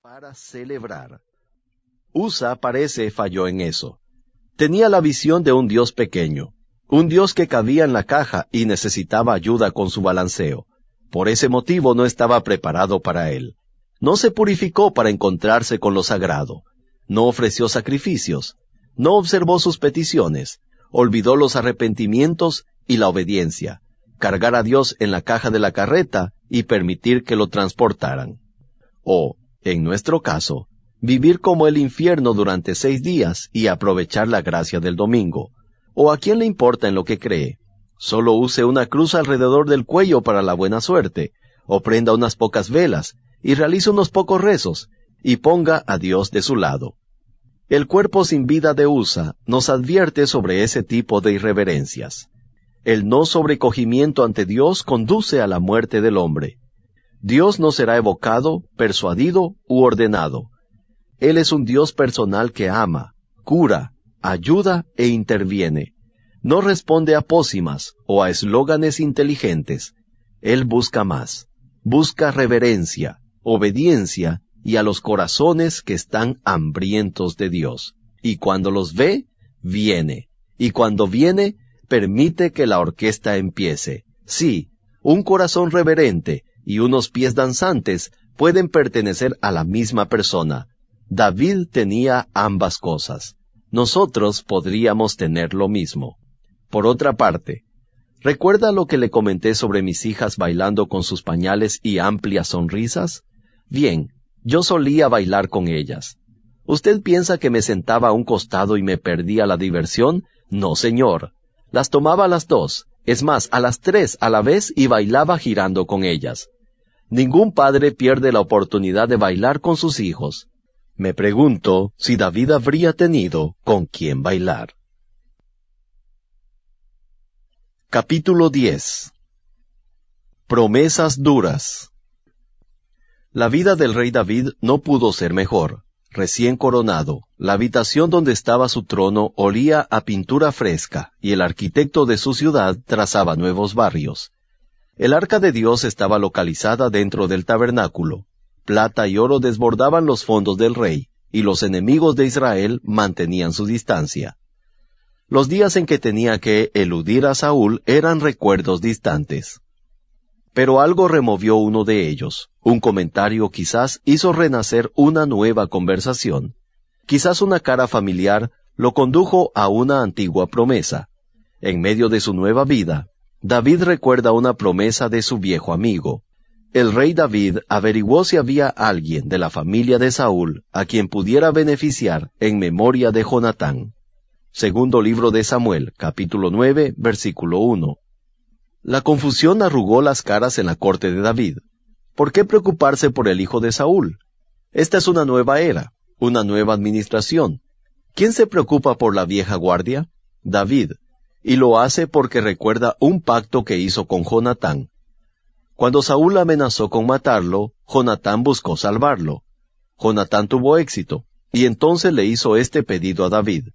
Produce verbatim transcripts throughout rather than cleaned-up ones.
para celebrar. Usa parece falló en eso. Tenía la visión de un Dios pequeño, un Dios que cabía en la caja y necesitaba ayuda con su balanceo. Por ese motivo no estaba preparado para él. No se purificó para encontrarse con lo sagrado. No ofreció sacrificios. No observó sus peticiones. Olvidó los arrepentimientos y la obediencia. Cargar a Dios en la caja de la carreta y permitir que lo transportaran. O, en nuestro caso, vivir como el infierno durante seis días y aprovechar la gracia del domingo. ¿O a quién le importa en lo que cree? Solo use una cruz alrededor del cuello para la buena suerte, o prenda unas pocas velas, y realice unos pocos rezos, y ponga a Dios de su lado. El cuerpo sin vida de Usa nos advierte sobre ese tipo de irreverencias. El no sobrecogimiento ante Dios conduce a la muerte del hombre. Dios no será evocado, persuadido u ordenado. Él es un Dios personal que ama, cura, ayuda e interviene. No responde a pócimas o a eslóganes inteligentes. Él busca más. Busca reverencia, obediencia y a los corazones que están hambrientos de Dios. Y cuando los ve, viene. Y cuando viene, permite que la orquesta empiece. Sí, un corazón reverente y unos pies danzantes pueden pertenecer a la misma persona. David tenía ambas cosas. Nosotros podríamos tener lo mismo. Por otra parte, ¿recuerda lo que le comenté sobre mis hijas bailando con sus pañales y amplias sonrisas? Bien, yo solía bailar con ellas. ¿Usted piensa que me sentaba a un costado y me perdía la diversión? No, señor. Las tomaba a las dos, es más, a las tres a la vez y bailaba girando con ellas. Ningún padre pierde la oportunidad de bailar con sus hijos. Me pregunto si David habría tenido con quién bailar. Capítulo diez. Promesas duras. La vida del rey David no pudo ser mejor. Recién coronado, la habitación donde estaba su trono olía a pintura fresca, y el arquitecto de su ciudad trazaba nuevos barrios. El arca de Dios estaba localizada dentro del tabernáculo. Plata y oro desbordaban los fondos del rey, y los enemigos de Israel mantenían su distancia. Los días en que tenía que eludir a Saúl eran recuerdos distantes. Pero algo removió uno de ellos. Un comentario quizás hizo renacer una nueva conversación. Quizás una cara familiar lo condujo a una antigua promesa. En medio de su nueva vida, David recuerda una promesa de su viejo amigo. El rey David averiguó si había alguien de la familia de Saúl a quien pudiera beneficiar en memoria de Jonatán. Segundo libro de Samuel, capítulo nueve, versículo uno. La confusión arrugó las caras en la corte de David. ¿Por qué preocuparse por el hijo de Saúl? Esta es una nueva era, una nueva administración. ¿Quién se preocupa por la vieja guardia? David. Y lo hace porque recuerda un pacto que hizo con Jonatán. Cuando Saúl amenazó con matarlo, Jonatán buscó salvarlo. Jonatán tuvo éxito, y entonces le hizo este pedido a David.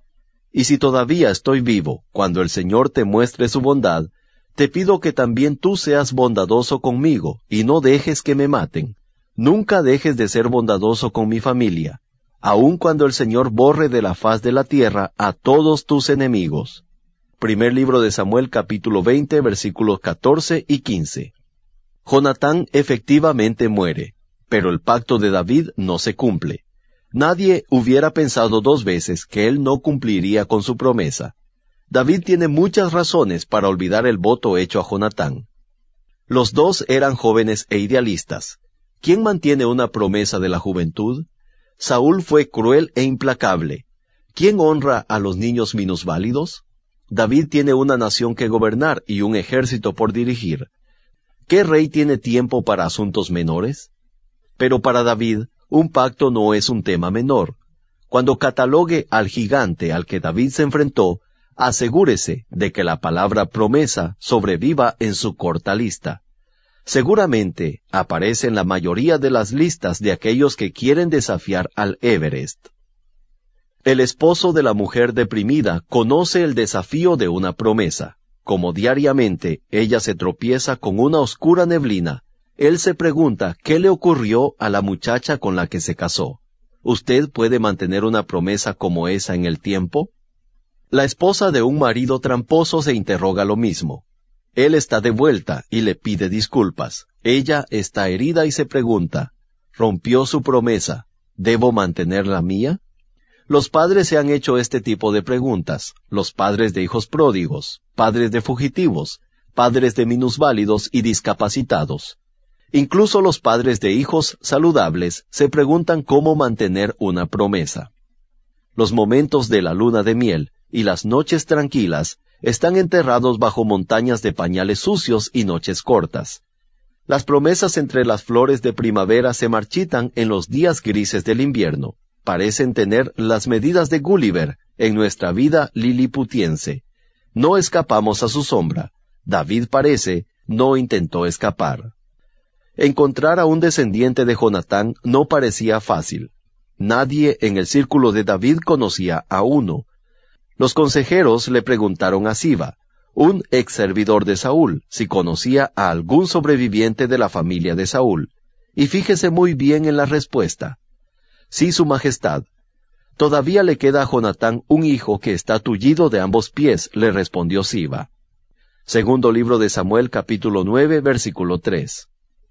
Y si todavía estoy vivo, cuando el Señor te muestre su bondad, te pido que también tú seas bondadoso conmigo, y no dejes que me maten. Nunca dejes de ser bondadoso con mi familia, aun cuando el Señor borre de la faz de la tierra a todos tus enemigos. Primer libro de Samuel, capítulo veinte, versículos catorce y quince. Jonatán efectivamente muere, pero el pacto de David no se cumple. Nadie hubiera pensado dos veces que él no cumpliría con su promesa. David tiene muchas razones para olvidar el voto hecho a Jonatán. Los dos eran jóvenes e idealistas. ¿Quién mantiene una promesa de la juventud? Saúl fue cruel e implacable. ¿Quién honra a los niños minusválidos? David tiene una nación que gobernar y un ejército por dirigir. ¿Qué rey tiene tiempo para asuntos menores? Pero para David, un pacto no es un tema menor. Cuando catalogue al gigante al que David se enfrentó, asegúrese de que la palabra promesa sobreviva en su corta lista. Seguramente aparece en la mayoría de las listas de aquellos que quieren desafiar al Everest. El esposo de la mujer deprimida conoce el desafío de una promesa. Como diariamente ella se tropieza con una oscura neblina, él se pregunta qué le ocurrió a la muchacha con la que se casó. ¿Usted puede mantener una promesa como esa en el tiempo? La esposa de un marido tramposo se interroga lo mismo. Él está de vuelta y le pide disculpas. Ella está herida y se pregunta, ¿rompió su promesa? ¿Debo mantener la mía? Los padres se han hecho este tipo de preguntas, los padres de hijos pródigos, padres de fugitivos, padres de minusválidos y discapacitados. Incluso los padres de hijos saludables se preguntan cómo mantener una promesa. Los momentos de la luna de miel y las noches tranquilas están enterrados bajo montañas de pañales sucios y noches cortas. Las promesas entre las flores de primavera se marchitan en los días grises del invierno. Parecen tener las medidas de Gulliver en nuestra vida liliputiense. No escapamos a su sombra. David parece no intentó escapar. Encontrar a un descendiente de Jonatán no parecía fácil. Nadie en el círculo de David conocía a uno. Los consejeros le preguntaron a Siba, un ex servidor de Saúl, si conocía a algún sobreviviente de la familia de Saúl. Y fíjese muy bien en la respuesta. Sí, su majestad. Todavía le queda a Jonatán un hijo que está tullido de ambos pies, le respondió Siba. Segundo libro de Samuel, capítulo nueve, versículo tres.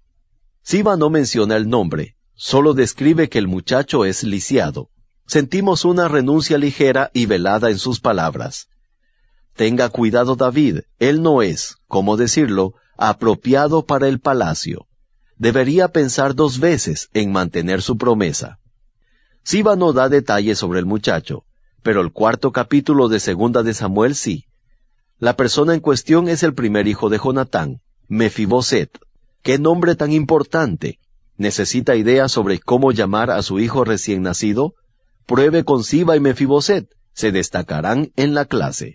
Siba no menciona el nombre, solo describe que el muchacho es lisiado. Sentimos una renuncia ligera y velada en sus palabras. Tenga cuidado, David, él no es, ¿cómo decirlo?, apropiado para el palacio. Debería pensar dos veces en mantener su promesa. Siba no da detalles sobre el muchacho, pero el cuarto capítulo de Segunda de Samuel sí. La persona en cuestión es el primer hijo de Jonatán, Mefiboset. ¡Qué nombre tan importante! ¿Necesita ideas sobre cómo llamar a su hijo recién nacido? Pruebe con Siba y Mefiboset, se destacarán en la clase.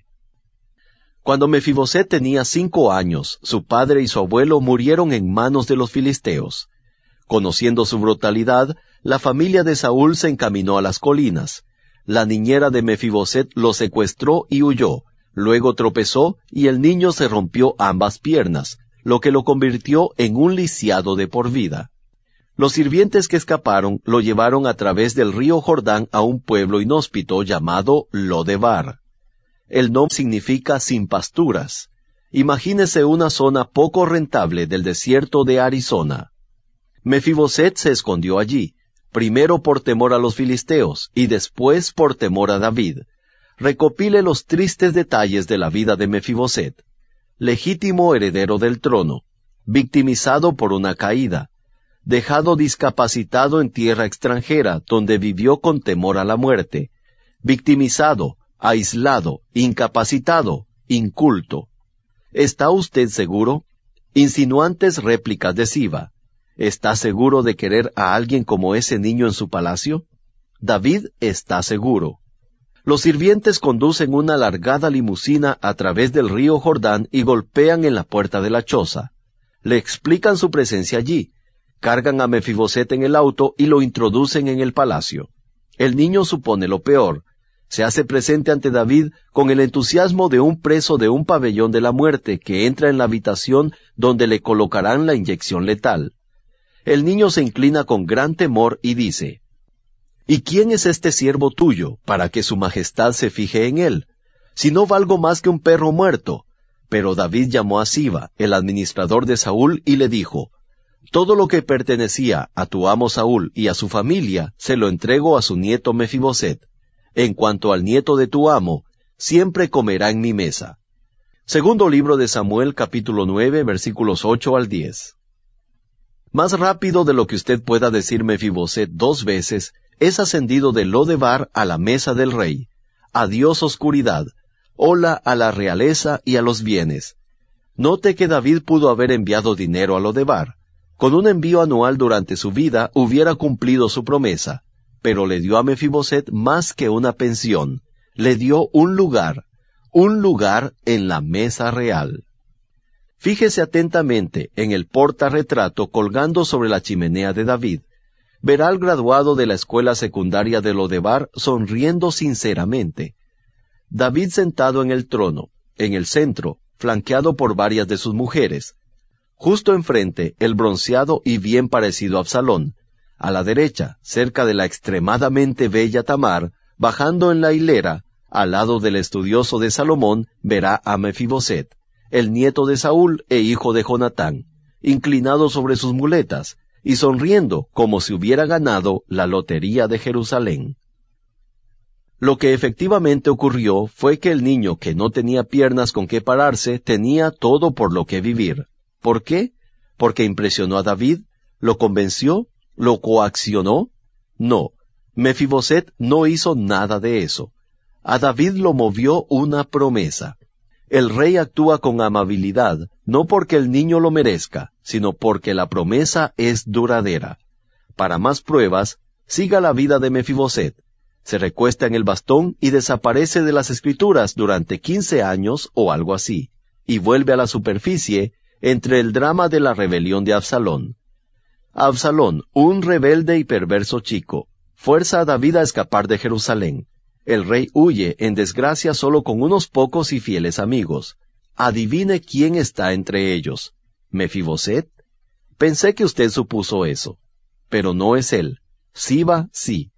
Cuando Mefiboset tenía cinco años, su padre y su abuelo murieron en manos de los filisteos. Conociendo su brutalidad, la familia de Saúl se encaminó a las colinas. La niñera de Mefiboset lo secuestró y huyó. Luego tropezó y el niño se rompió ambas piernas, lo que lo convirtió en un lisiado de por vida. Los sirvientes que escaparon lo llevaron a través del río Jordán a un pueblo inhóspito llamado Lodebar. El nombre significa sin pasturas. Imagínese una zona poco rentable del desierto de Arizona. Mefiboset se escondió allí, primero por temor a los filisteos y después por temor a David. Recopile los tristes detalles de la vida de Mefiboset. Legítimo heredero del trono, victimizado por una caída, dejado discapacitado en tierra extranjera donde vivió con temor a la muerte, victimizado, aislado, incapacitado, inculto. ¿Está usted seguro? Insinuantes réplicas de Siba. ¿Está seguro de querer a alguien como ese niño en su palacio? David está seguro. Los sirvientes conducen una alargada limusina a través del río Jordán y golpean en la puerta de la choza. Le explican su presencia allí, cargan a Mefiboset en el auto y lo introducen en el palacio. El niño supone lo peor. Se hace presente ante David con el entusiasmo de un preso de un pabellón de la muerte que entra en la habitación donde le colocarán la inyección letal. El niño se inclina con gran temor y dice, ¿y quién es este siervo tuyo, para que su majestad se fije en él? Si no valgo más que un perro muerto. Pero David llamó a Siba, el administrador de Saúl, y le dijo, todo lo que pertenecía a tu amo Saúl y a su familia, se lo entrego a su nieto Mefiboset. En cuanto al nieto de tu amo, siempre comerá en mi mesa. Segundo libro de Samuel, capítulo nueve, versículos ocho al diez. Más rápido de lo que usted pueda decir Mefiboset dos veces, es ascendido de Lodebar a la mesa del rey. Adiós oscuridad, hola a la realeza y a los bienes. Note que David pudo haber enviado dinero a Lodebar. Con un envío anual durante su vida hubiera cumplido su promesa, pero le dio a Mefiboset más que una pensión, le dio un lugar, un lugar en la mesa real. Fíjese atentamente en el portarretrato colgando sobre la chimenea de David. Verá al graduado de la escuela secundaria de Lodebar sonriendo sinceramente. David sentado en el trono, en el centro, flanqueado por varias de sus mujeres. Justo enfrente, el bronceado y bien parecido Absalón. A la derecha, cerca de la extremadamente bella Tamar, bajando en la hilera, al lado del estudioso de Salomón, verá a Mefiboset, el nieto de Saúl e hijo de Jonatán, inclinado sobre sus muletas, y sonriendo como si hubiera ganado la lotería de Jerusalén. Lo que efectivamente ocurrió fue que el niño que no tenía piernas con que pararse tenía todo por lo que vivir. ¿Por qué? ¿Porque impresionó a David? ¿Lo convenció? ¿Lo coaccionó? No, Mefiboset no hizo nada de eso. A David lo movió una promesa. El rey actúa con amabilidad, no porque el niño lo merezca, sino porque la promesa es duradera. Para más pruebas, siga la vida de Mefiboset. Se recuesta en el bastón y desaparece de las escrituras durante quince años o algo así, y vuelve a la superficie entre el drama de la rebelión de Absalón. Absalón, un rebelde y perverso chico, fuerza a David a escapar de Jerusalén. El rey huye en desgracia solo con unos pocos y fieles amigos. Adivine quién está entre ellos. ¿Mefiboset? Pensé que usted supuso eso. Pero no es él. Siba sí.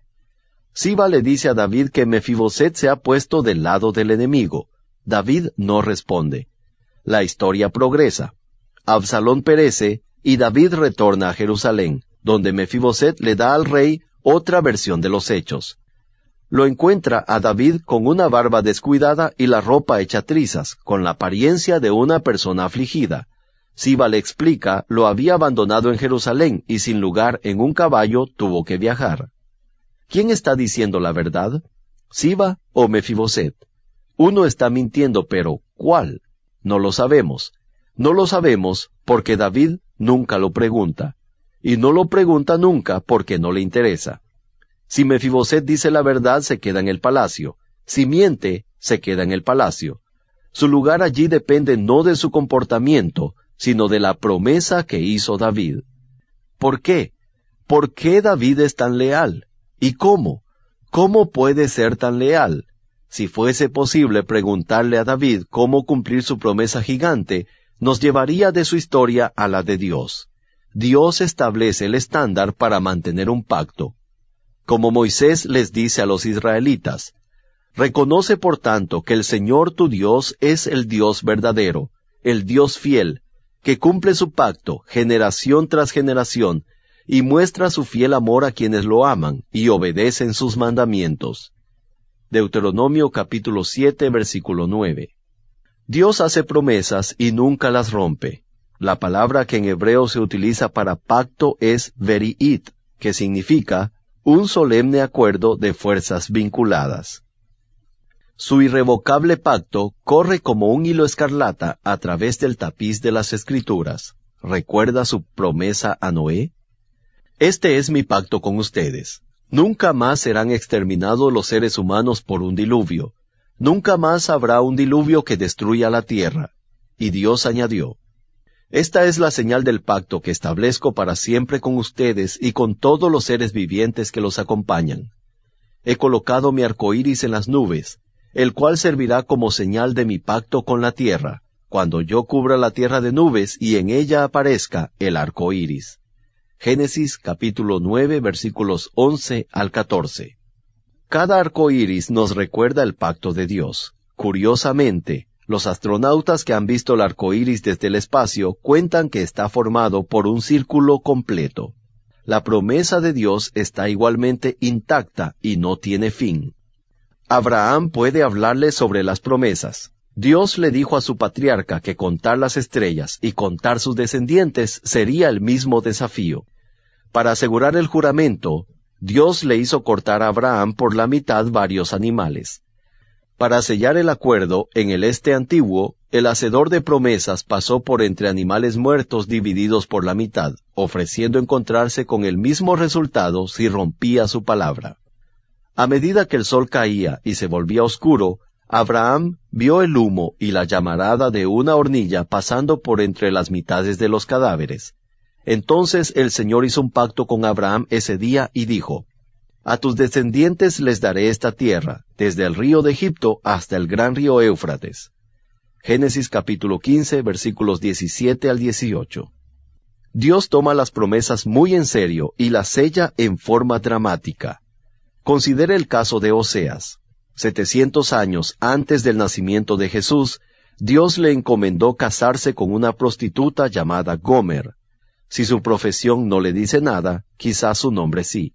Siba le dice a David que Mefiboset se ha puesto del lado del enemigo. David no responde. La historia progresa. Absalón perece y David retorna a Jerusalén, donde Mefiboset le da al rey otra versión de los hechos. Lo encuentra a David con una barba descuidada y la ropa hecha trizas, con la apariencia de una persona afligida. Siba le explica, lo había abandonado en Jerusalén y sin lugar en un caballo tuvo que viajar. ¿Quién está diciendo la verdad? ¿Siba o Mefiboset? Uno está mintiendo, pero ¿cuál? No lo sabemos. No lo sabemos porque David nunca lo pregunta. Y no lo pregunta nunca porque no le interesa. Si Mefiboset dice la verdad, se queda en el palacio. Si miente, se queda en el palacio. Su lugar allí depende no de su comportamiento, sino de la promesa que hizo David. ¿Por qué? ¿Por qué David es tan leal? ¿Y cómo? ¿Cómo puede ser tan leal? Si fuese posible preguntarle a David cómo cumplir su promesa gigante, nos llevaría de su historia a la de Dios. Dios establece el estándar para mantener un pacto. Como Moisés les dice a los israelitas, reconoce por tanto que el Señor tu Dios es el Dios verdadero, el Dios fiel, que cumple su pacto generación tras generación, y muestra su fiel amor a quienes lo aman y obedecen sus mandamientos. Deuteronomio capítulo siete, versículo nueve. Dios hace promesas y nunca las rompe. La palabra que en hebreo se utiliza para pacto es veriit, que significa un solemne acuerdo de fuerzas vinculadas. Su irrevocable pacto corre como un hilo escarlata a través del tapiz de las Escrituras. ¿Recuerda su promesa a Noé? Este es mi pacto con ustedes. Nunca más serán exterminados los seres humanos por un diluvio. Nunca más habrá un diluvio que destruya la tierra. Y Dios añadió, esta es la señal del pacto que establezco para siempre con ustedes y con todos los seres vivientes que los acompañan. He colocado mi arco iris en las nubes, el cual servirá como señal de mi pacto con la tierra, cuando yo cubra la tierra de nubes y en ella aparezca el arco iris. Génesis capítulo nueve, versículos once al catorce. Cada arco iris nos recuerda el pacto de Dios. Curiosamente, los astronautas que han visto el arco iris desde el espacio cuentan que está formado por un círculo completo. La promesa de Dios está igualmente intacta y no tiene fin. Abraham puede hablarle sobre las promesas. Dios le dijo a su patriarca que contar las estrellas y contar sus descendientes sería el mismo desafío. Para asegurar el juramento, Dios le hizo cortar a Abraham por la mitad varios animales. Para sellar el acuerdo, en el este antiguo, el hacedor de promesas pasó por entre animales muertos divididos por la mitad, ofreciendo encontrarse con el mismo resultado si rompía su palabra. A medida que el sol caía y se volvía oscuro, Abraham vio el humo y la llamarada de una hornilla pasando por entre las mitades de los cadáveres. Entonces el Señor hizo un pacto con Abraham ese día y dijo, a tus descendientes les daré esta tierra, desde el río de Egipto hasta el gran río Éufrates. Génesis capítulo quince, versículos diecisiete al dieciocho. Dios toma las promesas muy en serio y las sella en forma dramática. Considere el caso de Oseas. setecientos años antes del nacimiento de Jesús, Dios le encomendó casarse con una prostituta llamada Gomer. Si su profesión no le dice nada, quizás su nombre sí.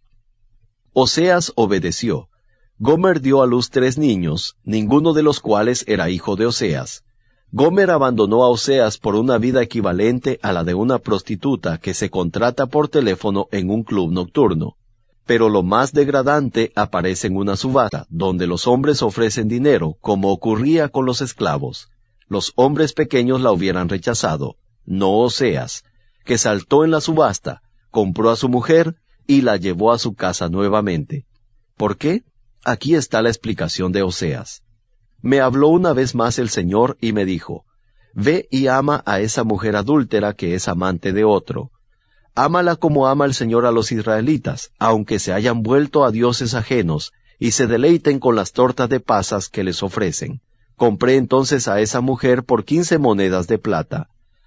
Oseas obedeció. Gomer dio a luz tres niños, ninguno de los cuales era hijo de Oseas. Gomer abandonó a Oseas por una vida equivalente a la de una prostituta que se contrata por teléfono en un club nocturno. Pero lo más degradante aparece en una subasta, donde los hombres ofrecen dinero, como ocurría con los esclavos. Los hombres pequeños la hubieran rechazado, no Oseas, que saltó en la subasta, compró a su mujer y la llevó a su casa nuevamente. ¿Por qué? Aquí está la explicación de Oseas. Me habló una vez más el Señor y me dijo, ve y ama a esa mujer adúltera que es amante de otro. Ámala como ama el Señor a los israelitas, aunque se hayan vuelto a dioses ajenos y se deleiten con las tortas de pasas que les ofrecen. Compré entonces a esa mujer por quince monedas de plata.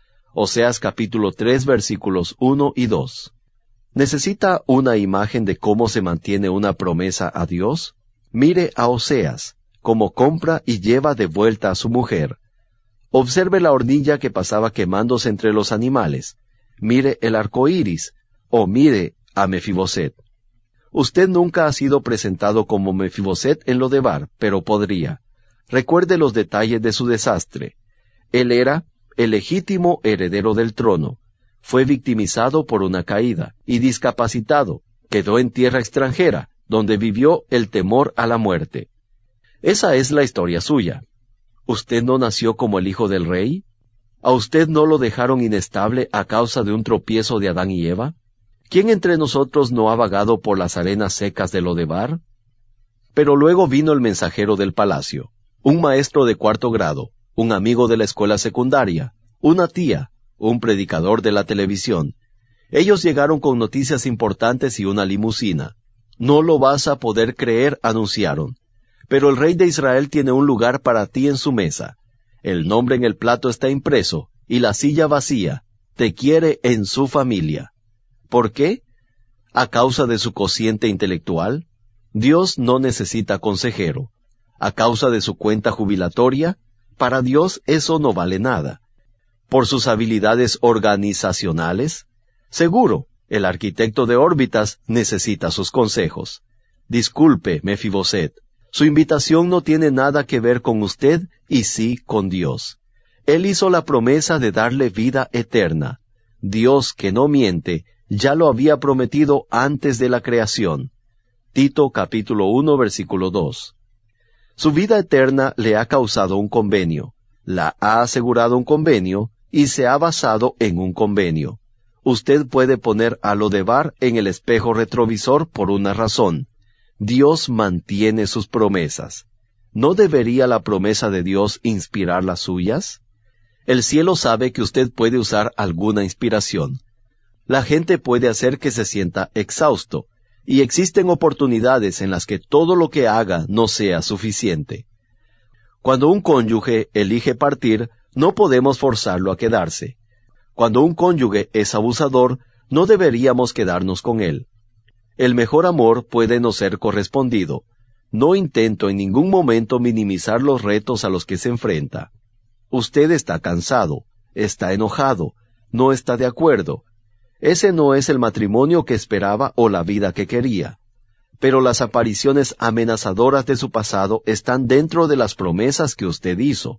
Oseas capítulo tres versículos uno y dos. ¿Necesita una imagen de cómo se mantiene una promesa a Dios? Mire a Oseas, cómo compra y lleva de vuelta a su mujer. Observe la hornilla que pasaba quemándose entre los animales. Mire el arco iris, o mire a Mefiboset. Usted nunca ha sido presentado como Mefiboset en Lodebar, pero podría. Recuerde los detalles de su desastre. Él era el legítimo heredero del trono. Fue victimizado por una caída y discapacitado. Quedó en tierra extranjera, donde vivió el temor a la muerte. Esa es la historia suya. ¿Usted no nació como el hijo del rey? ¿A usted no lo dejaron inestable a causa de un tropiezo de Adán y Eva? ¿Quién entre nosotros no ha vagado por las arenas secas de Lodebar? Pero luego vino el mensajero del palacio, un maestro de cuarto grado, un amigo de la escuela secundaria, una tía, un predicador de la televisión. Ellos llegaron con noticias importantes y una limusina. No lo vas a poder creer, anunciaron. Pero el rey de Israel tiene un lugar para ti en su mesa. El nombre en el plato está impreso, y la silla vacía. Te quiere en su familia. ¿Por qué? ¿A causa de su cociente intelectual? Dios no necesita consejero. ¿A causa de su cuenta jubilatoria? Para Dios eso no vale nada. ¿Por sus habilidades organizacionales? Seguro, el arquitecto de órbitas necesita sus consejos. Disculpe, Mefiboset. Su invitación no tiene nada que ver con usted y sí con Dios. Él hizo la promesa de darle vida eterna. Dios, que no miente, ya lo había prometido antes de la creación. Tito capítulo uno versículo dos. Su vida eterna le ha causado un convenio, la ha asegurado un convenio y se ha basado en un convenio. Usted puede poner a Lodebar en el espejo retrovisor por una razón. Dios mantiene sus promesas. ¿No debería la promesa de Dios inspirar las suyas? El cielo sabe que usted puede usar alguna inspiración. La gente puede hacer que se sienta exhausto, y existen oportunidades en las que todo lo que haga no sea suficiente. Cuando un cónyuge elige partir, no podemos forzarlo a quedarse. Cuando un cónyuge es abusador, no deberíamos quedarnos con él. El mejor amor puede no ser correspondido. No intento en ningún momento minimizar los retos a los que se enfrenta. Usted está cansado, está enojado, no está de acuerdo. Ese no es el matrimonio que esperaba o la vida que quería. Pero las apariciones amenazadoras de su pasado están dentro de las promesas que usted hizo.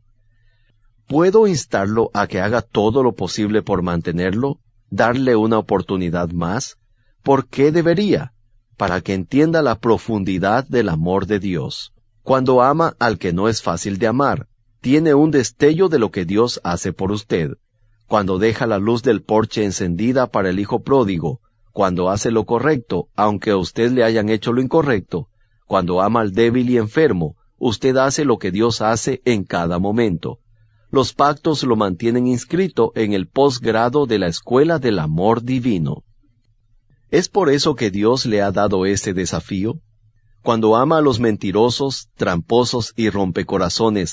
¿Puedo instarlo a que haga todo lo posible por mantenerlo? ¿Darle una oportunidad más? ¿Por qué debería? Para que entienda la profundidad del amor de Dios. Cuando ama al que no es fácil de amar, tiene un destello de lo que Dios hace por usted. Cuando deja la luz del porche encendida para el hijo pródigo, cuando hace lo correcto, aunque a usted le hayan hecho lo incorrecto, cuando ama al débil y enfermo, usted hace lo que Dios hace en cada momento. Los pactos lo mantienen inscrito en el posgrado de la escuela del amor divino. ¿Es por eso que Dios le ha dado este desafío? Cuando ama a los mentirosos, tramposos y rompecorazones,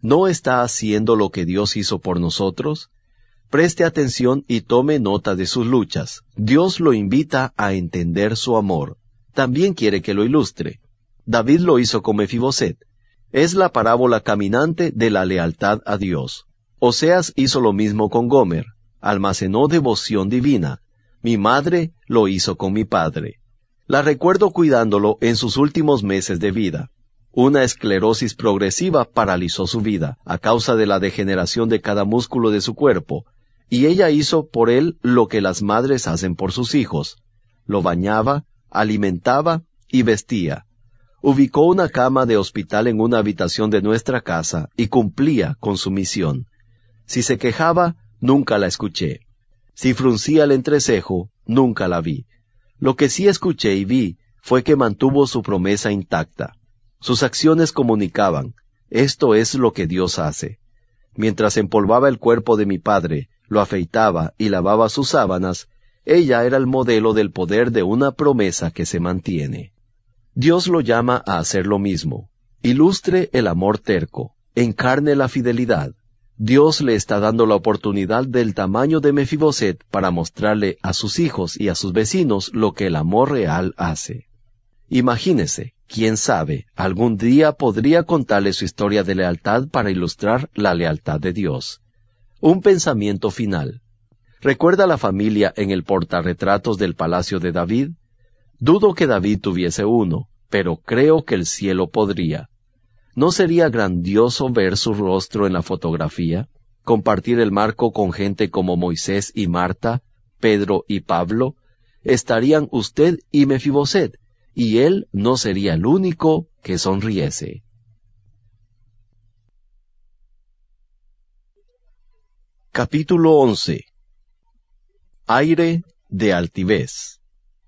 ¿No está haciendo lo que Dios hizo por nosotros? Preste atención y tome nota de sus luchas. Dios lo invita a entender su amor. También quiere que lo ilustre. David lo hizo con Mefiboset. Es la parábola caminante de la lealtad a Dios. Oseas hizo lo mismo con Gomer. Almacenó devoción divina. Mi madre lo hizo con mi padre. La recuerdo cuidándolo en sus últimos meses de vida. Una esclerosis progresiva paralizó su vida a causa de la degeneración de cada músculo de su cuerpo, y ella hizo por él lo que las madres hacen por sus hijos. Lo bañaba, alimentaba y vestía. Ubicó una cama de hospital en una habitación de nuestra casa y cumplía con su misión. Si se quejaba, nunca la escuché. Si fruncía el entrecejo, nunca la vi. Lo que sí escuché y vi fue que mantuvo su promesa intacta. Sus acciones comunicaban, esto es lo que Dios hace. Mientras empolvaba el cuerpo de mi padre, lo afeitaba y lavaba sus sábanas, ella era el modelo del poder de una promesa que se mantiene. Dios lo llama a hacer lo mismo. Ilustre el amor terco, encarne la fidelidad. Dios le está dando la oportunidad del tamaño de Mefiboset para mostrarle a sus hijos y a sus vecinos lo que el amor real hace. Imagínese, quién sabe, algún día podría contarle su historia de lealtad para ilustrar la lealtad de Dios. Un pensamiento final. ¿Recuerda la familia en el portarretratos del palacio de David? Dudo que David tuviese uno, pero creo que el cielo podría. ¿No sería grandioso ver su rostro en la fotografía? Compartir el marco con gente como Moisés y Marta, Pedro y Pablo. Estarían usted y Mefiboset, y él no sería el único que sonriese. Capítulo once. Aire de altivez.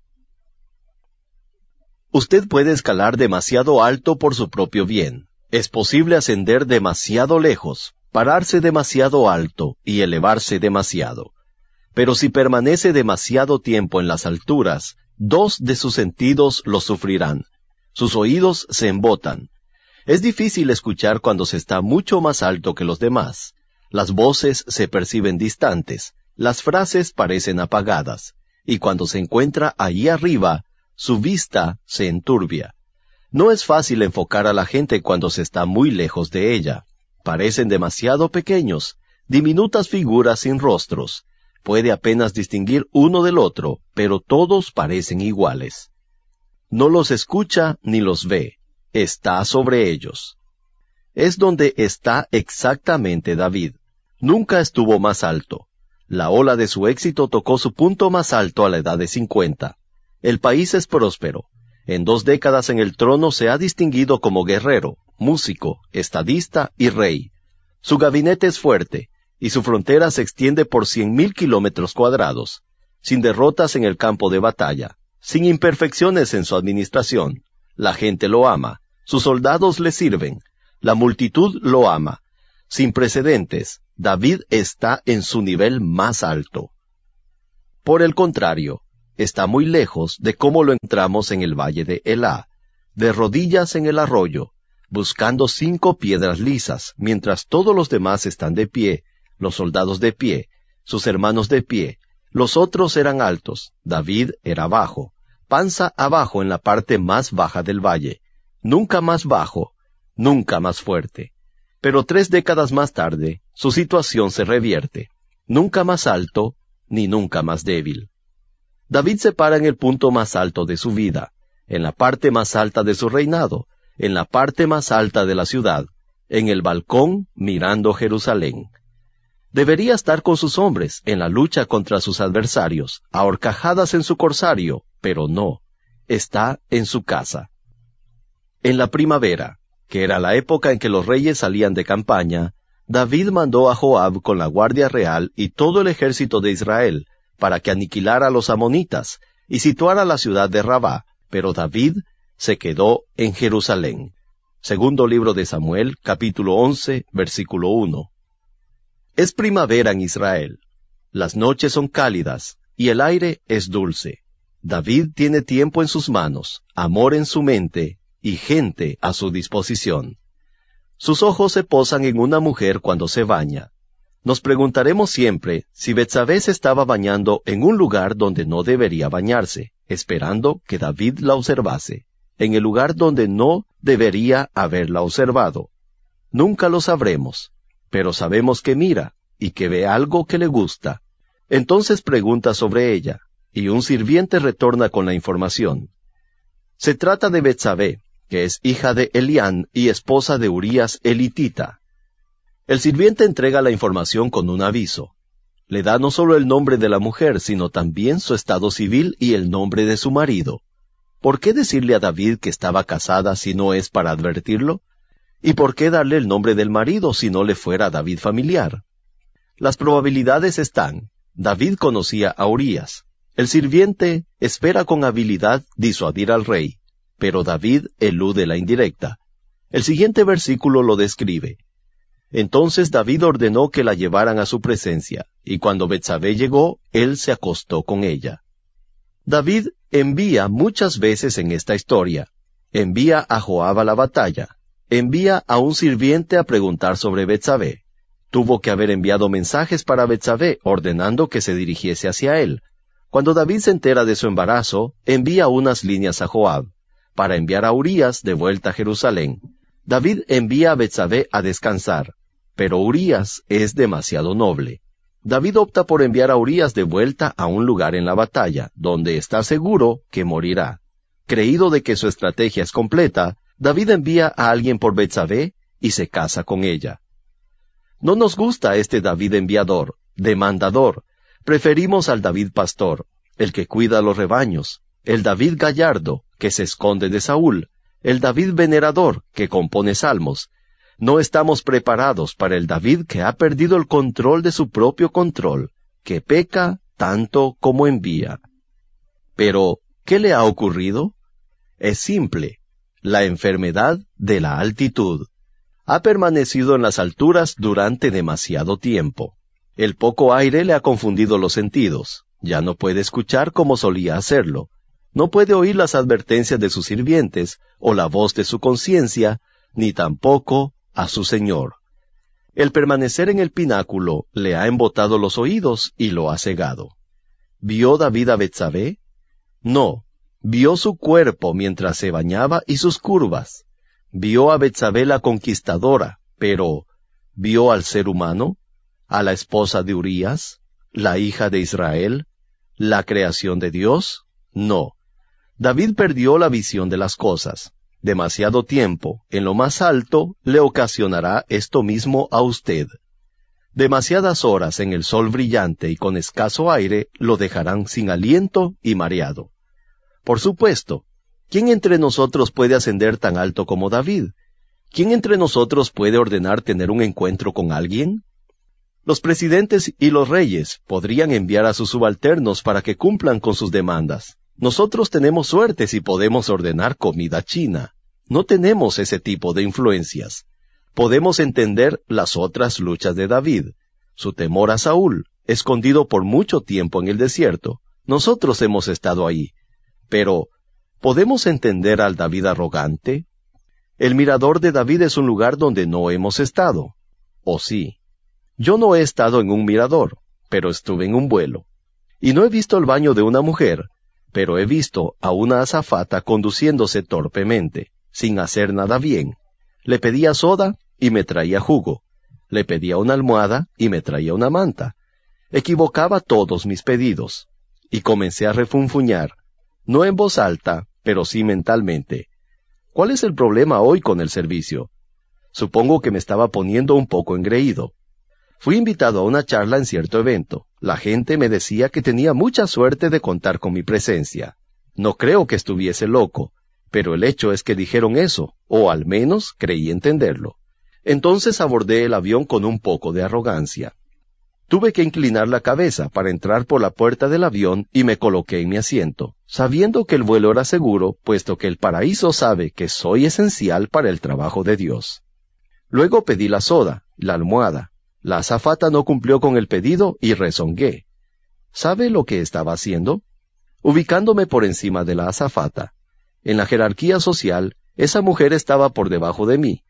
Usted puede escalar demasiado alto por su propio bien. Es posible ascender demasiado lejos, pararse demasiado alto y elevarse demasiado. Pero si permanece demasiado tiempo en las alturas, dos de sus sentidos lo sufrirán. Sus oídos se embotan. Es difícil escuchar cuando se está mucho más alto que los demás. Las voces se perciben distantes, las frases parecen apagadas, y cuando se encuentra allí arriba, su vista se enturbia. No es fácil enfocar a la gente cuando se está muy lejos de ella. Parecen demasiado pequeños, diminutas figuras sin rostros. Puede apenas distinguir uno del otro, pero todos parecen iguales. No los escucha ni los ve, está sobre ellos. Es donde está exactamente David. Nunca estuvo más alto. La ola de su éxito tocó su punto más alto a la edad de cincuenta. El país es próspero. En dos décadas en el trono se ha distinguido como guerrero, músico, estadista y rey. Su gabinete es fuerte, y su frontera se extiende por cien mil kilómetros cuadrados, sin derrotas en el campo de batalla, sin imperfecciones en su administración. La gente lo ama, sus soldados le sirven, la multitud lo ama. Sin precedentes, David está en su nivel más alto. Por el contrario, está muy lejos de cómo lo encontramos en el valle de Elá, de rodillas en el arroyo, buscando cinco piedras lisas, mientras todos los demás están de pie, los soldados de pie, sus hermanos de pie, los otros eran altos, David era bajo, panza abajo en la parte más baja del valle, nunca más bajo, nunca más fuerte. Pero tres décadas más tarde, su situación se revierte, nunca más alto, ni nunca más débil. David se para en el punto más alto de su vida, en la parte más alta de su reinado, en la parte más alta de la ciudad, en el balcón mirando Jerusalén. Debería estar con sus hombres en la lucha contra sus adversarios, a horcajadas en su corsario, pero no, está en su casa. En la primavera, que era la época en que los reyes salían de campaña, David mandó a Joab con la guardia real y todo el ejército de Israel, para que aniquilara a los amonitas y situara la ciudad de Rabá, pero David se quedó en Jerusalén. Segundo libro de Samuel, capítulo once, versículo uno. Es primavera en Israel. Las noches son cálidas y el aire es dulce. David tiene tiempo en sus manos, amor en su mente y gente a su disposición. Sus ojos se posan en una mujer cuando se baña. Nos preguntaremos siempre si Betsabé se estaba bañando en un lugar donde no debería bañarse, esperando que David la observase, en el lugar donde no debería haberla observado. Nunca lo sabremos, pero sabemos que mira y que ve algo que le gusta. Entonces pregunta sobre ella, y un sirviente retorna con la información. Se trata de Betsabé, que es hija de Elián y esposa de Urías elitita. El sirviente entrega la información con un aviso. Le da no solo el nombre de la mujer, sino también su estado civil y el nombre de su marido. ¿Por qué decirle a David que estaba casada si no es para advertirlo? ¿Y por qué darle el nombre del marido si no le fuera David familiar? Las probabilidades están. David conocía a Urías. El sirviente espera con habilidad disuadir al rey, pero David elude la indirecta. El siguiente versículo lo describe. Entonces David ordenó que la llevaran a su presencia, y cuando Betsabé llegó, él se acostó con ella. David envía muchas veces en esta historia. Envía a Joab a la batalla. Envía a un sirviente a preguntar sobre Betsabé. Tuvo que haber enviado mensajes para Betsabé, ordenando que se dirigiese hacia él. Cuando David se entera de su embarazo, envía unas líneas a Joab, para enviar a Urías de vuelta a Jerusalén. David envía a Betsabé a descansar, pero Urías es demasiado noble. David opta por enviar a Urías de vuelta a un lugar en la batalla, donde está seguro que morirá. Creído de que su estrategia es completa, David envía a alguien por Betsabé y se casa con ella. No nos gusta este David enviador, demandador. Preferimos al David pastor, el que cuida los rebaños, el David gallardo, que se esconde de Saúl, el David venerador, que compone salmos. No estamos preparados para el David que ha perdido el control de su propio control, que peca tanto como envía. Pero, ¿qué le ha ocurrido? Es simple, la enfermedad de la altitud. Ha permanecido en las alturas durante demasiado tiempo. El poco aire le ha confundido los sentidos. Ya no puede escuchar como solía hacerlo. No puede oír las advertencias de sus sirvientes, o la voz de su conciencia, ni tampoco a su Señor. El permanecer en el pináculo le ha embotado los oídos y lo ha cegado. ¿Vio David a Betsabé? No, vio su cuerpo mientras se bañaba y sus curvas. Vio a Betsabé la conquistadora, pero ¿vio al ser humano? ¿A la esposa de Urías? ¿La hija de Israel? ¿La creación de Dios? No. David perdió la visión de las cosas. Demasiado tiempo en lo más alto le ocasionará esto mismo a usted. Demasiadas horas en el sol brillante y con escaso aire lo dejarán sin aliento y mareado. Por supuesto, ¿quién entre nosotros puede ascender tan alto como David? ¿Quién entre nosotros puede ordenar tener un encuentro con alguien? Los presidentes y los reyes podrían enviar a sus subalternos para que cumplan con sus demandas. Nosotros tenemos suerte si podemos ordenar comida china. No tenemos ese tipo de influencias. Podemos entender las otras luchas de David. Su temor a Saúl, escondido por mucho tiempo en el desierto. Nosotros hemos estado ahí. Pero, ¿podemos entender al David arrogante? El mirador de David es un lugar donde no hemos estado. ¿O sí? Yo no he estado en un mirador, pero estuve en un vuelo. Y no he visto el baño de una mujer, pero he visto a una azafata conduciéndose torpemente, sin hacer nada bien. Le pedía soda y me traía jugo. Le pedía una almohada y me traía una manta. Equivocaba todos mis pedidos. Y comencé a refunfuñar, no en voz alta, pero sí mentalmente. ¿Cuál es el problema hoy con el servicio? Supongo que me estaba poniendo un poco engreído. Fui invitado a una charla en cierto evento. La gente me decía que tenía mucha suerte de contar con mi presencia. No creo que estuviese loco, pero el hecho es que dijeron eso, o al menos creí entenderlo. Entonces abordé el avión con un poco de arrogancia. Tuve que inclinar la cabeza para entrar por la puerta del avión y me coloqué en mi asiento, sabiendo que el vuelo era seguro, puesto que el paraíso sabe que soy esencial para el trabajo de Dios. Luego pedí la soda, la almohada. La azafata no cumplió con el pedido y rezongué. ¿Sabe lo que estaba haciendo? Ubicándome por encima de la azafata. En la jerarquía social, esa mujer estaba por debajo de mí.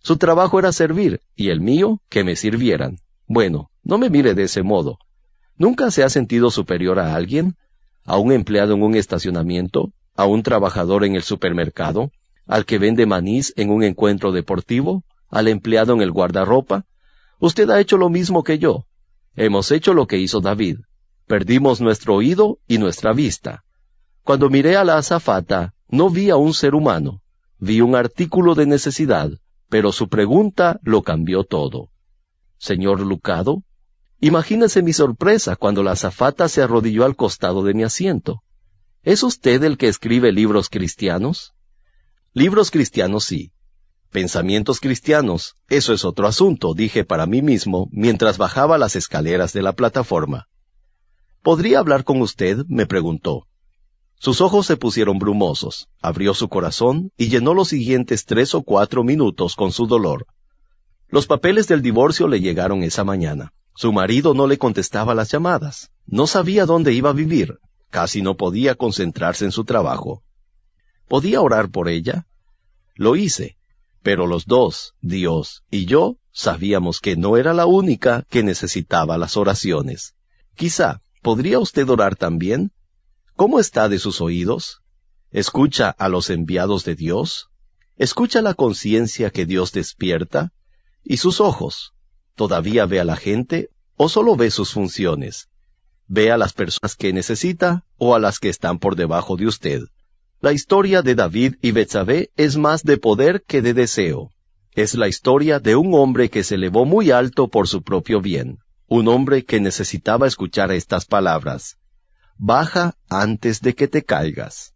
Su trabajo era servir, y el mío, que me sirvieran. Bueno, no me mire de ese modo. ¿Nunca se ha sentido superior a alguien? ¿A un empleado en un estacionamiento? ¿A un trabajador en el supermercado? ¿Al que vende manís en un encuentro deportivo? ¿Al empleado en el guardarropa? Usted ha hecho lo mismo que yo. Hemos hecho lo que hizo David. Perdimos nuestro oído y nuestra vista. Cuando miré a la azafata, no vi a un ser humano. Vi un artículo de necesidad, pero su pregunta lo cambió todo. Señor Lucado, imagínese mi sorpresa cuando la azafata se arrodilló al costado de mi asiento. ¿Es usted el que escribe libros cristianos? Libros cristianos sí. Pensamientos cristianos, eso es otro asunto, dije para mí mismo mientras bajaba las escaleras de la plataforma. ¿Podría hablar con usted?, me preguntó. Sus ojos se pusieron brumosos, abrió su corazón y llenó los siguientes tres o cuatro minutos con su dolor. Los papeles del divorcio le llegaron esa mañana. Su marido no le contestaba las llamadas, no sabía dónde iba a vivir, casi no podía concentrarse en su trabajo. ¿Podía orar por ella? Lo hice. Pero los dos, Dios y yo, sabíamos que no era la única que necesitaba las oraciones. Quizá, ¿podría usted orar también? ¿Cómo está de sus oídos? ¿Escucha a los enviados de Dios? ¿Escucha la conciencia que Dios despierta? ¿Y sus ojos? ¿Todavía ve a la gente o solo ve sus funciones? ¿Ve a las personas que necesita o a las que están por debajo de usted? La historia de David y Betsabé es más de poder que de deseo. Es la historia de un hombre que se elevó muy alto por su propio bien. Un hombre que necesitaba escuchar estas palabras. Baja antes de que te caigas.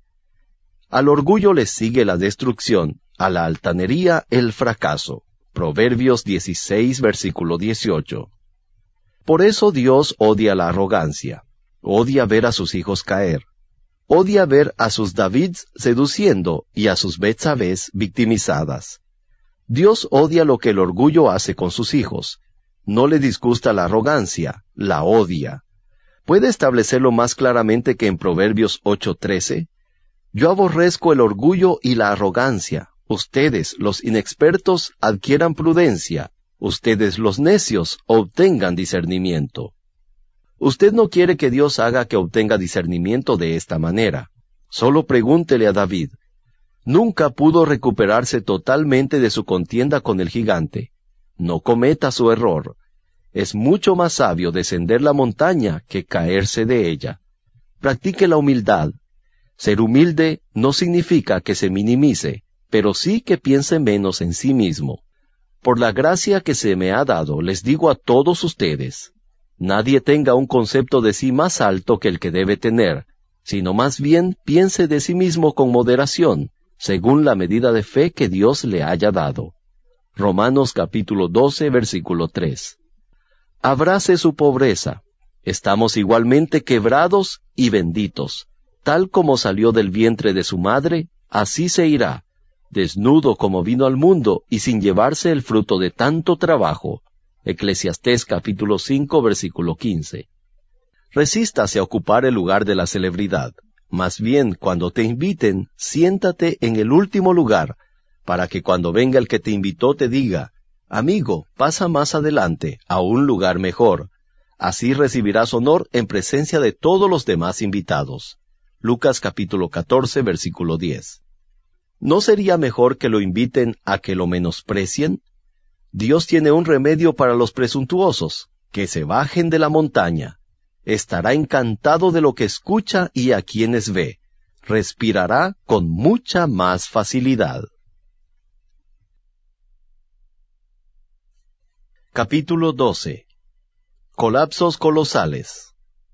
Al orgullo le sigue la destrucción, a la altanería el fracaso. Proverbios dieciséis, versículo dieciocho. Por eso Dios odia la arrogancia. Odia ver a sus hijos caer. Odia ver a sus Davids seduciendo y a sus Betsabés victimizadas. Dios odia lo que el orgullo hace con sus hijos. No le disgusta la arrogancia, la odia. ¿Puede establecerlo más claramente que en Proverbios ocho trece? Yo aborrezco el orgullo y la arrogancia. Ustedes, los inexpertos, adquieran prudencia. Ustedes, los necios, obtengan discernimiento. Usted no quiere que Dios haga que obtenga discernimiento de esta manera. Solo pregúntele a David. Nunca pudo recuperarse totalmente de su contienda con el gigante. No cometa su error. Es mucho más sabio descender la montaña que caerse de ella. Practique la humildad. Ser humilde no significa que se minimice, pero sí que piense menos en sí mismo. Por la gracia que se me ha dado, les digo a todos ustedes, nadie tenga un concepto de sí más alto que el que debe tener, sino más bien piense de sí mismo con moderación, según la medida de fe que Dios le haya dado. Romanos capítulo doce, versículo tres. Abrace su pobreza. Estamos igualmente quebrados y benditos. Tal como salió del vientre de su madre, así se irá, desnudo como vino al mundo y sin llevarse el fruto de tanto trabajo. Eclesiastés capítulo cinco, versículo quince. Resístase a ocupar el lugar de la celebridad. Más bien, cuando te inviten, siéntate en el último lugar, para que cuando venga el que te invitó te diga, amigo, pasa más adelante, a un lugar mejor. Así recibirás honor en presencia de todos los demás invitados. Lucas capítulo catorce, versículo diez. ¿No sería mejor que lo inviten a que lo menosprecien? Dios tiene un remedio para los presuntuosos, que se bajen de la montaña. Estará encantado de lo que escucha y a quienes ve. Respirará con mucha más facilidad. Capítulo doce. Colapsos colosales.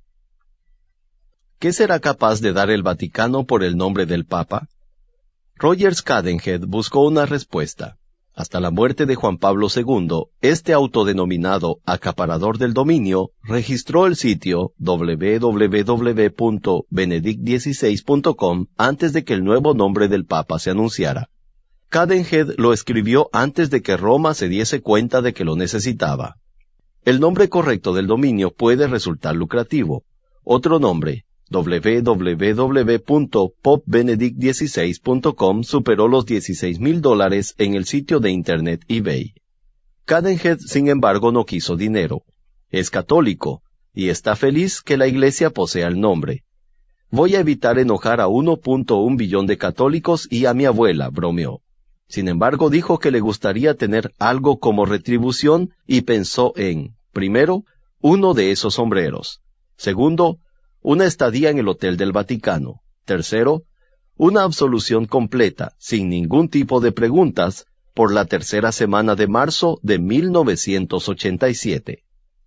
¿Qué será capaz de dar el Vaticano por el nombre del Papa? Rogers Cadenhead buscó una respuesta. Hasta la muerte de Juan Pablo segundo, este autodenominado acaparador del dominio registró el sitio doble u doble u doble u punto benedict dieciséis punto com antes de que el nuevo nombre del Papa se anunciara. Cadenhead lo escribió antes de que Roma se diese cuenta de que lo necesitaba. El nombre correcto del dominio puede resultar lucrativo. Otro nombre, doble u doble u doble u punto pop benedict dieciséis punto com superó los dieciséis mil dólares en el sitio de internet eBay. Cadenhead, sin embargo, no quiso dinero. Es católico, y está feliz que la iglesia posea el nombre. Voy a evitar enojar a uno punto uno billón de católicos y a mi abuela, bromeó. Sin embargo, dijo que le gustaría tener algo como retribución y pensó en, primero, uno de esos sombreros. Segundo, una estadía en el Hotel del Vaticano. Tercero, una absolución completa, sin ningún tipo de preguntas, por la tercera semana de marzo de mil novecientos ochenta y siete.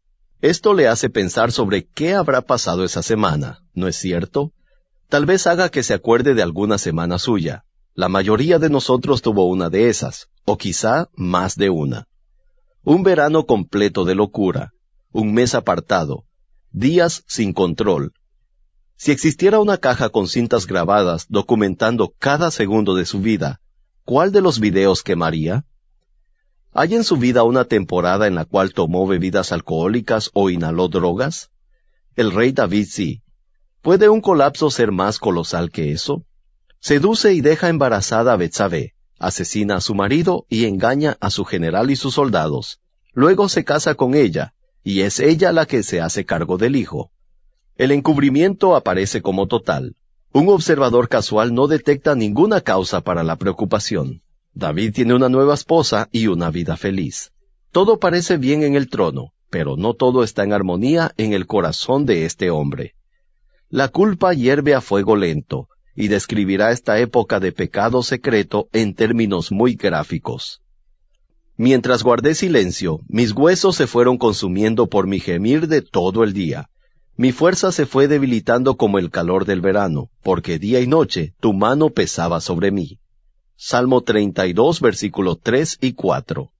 Esto le hace pensar sobre qué habrá pasado esa semana, ¿no es cierto? Tal vez haga que se acuerde de alguna semana suya. La mayoría de nosotros tuvo una de esas, o quizá más de una. Un verano completo de locura, un mes apartado, días sin control. Si existiera una caja con cintas grabadas documentando cada segundo de su vida, ¿cuál de los videos quemaría? ¿Hay en su vida una temporada en la cual tomó bebidas alcohólicas o inhaló drogas? El rey David sí. ¿Puede un colapso ser más colosal que eso? Seduce y deja embarazada a Betsabé, asesina a su marido y engaña a su general y sus soldados. Luego se casa con ella, y es ella la que se hace cargo del hijo. El encubrimiento aparece como total. Un observador casual no detecta ninguna causa para la preocupación. David tiene una nueva esposa y una vida feliz. Todo parece bien en el trono, pero no todo está en armonía en el corazón de este hombre. La culpa hierve a fuego lento, y describirá esta época de pecado secreto en términos muy gráficos. Mientras guardé silencio, mis huesos se fueron consumiendo por mi gemir de todo el día. Mi fuerza se fue debilitando como el calor del verano, porque día y noche tu mano pesaba sobre mí. Salmo treinta y dos, versículos tres y cuatro.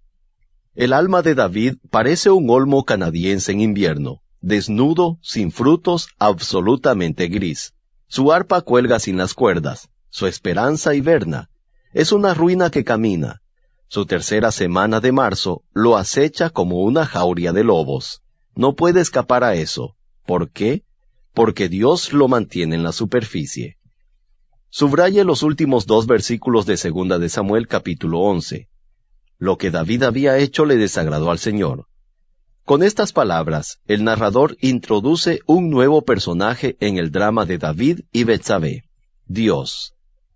El alma de David parece un olmo canadiense en invierno, desnudo, sin frutos, absolutamente gris. Su arpa cuelga sin las cuerdas, su esperanza hiberna. Es una ruina que camina. Su tercera semana de marzo lo acecha como una jauría de lobos. No puede escapar a eso. ¿Por qué? Porque Dios lo mantiene en la superficie. Subraye los últimos dos versículos de Segunda de Samuel capítulo once. Lo que David había hecho le desagradó al Señor. Con estas palabras, el narrador introduce un nuevo personaje en el drama de David y Betsabé, Dios.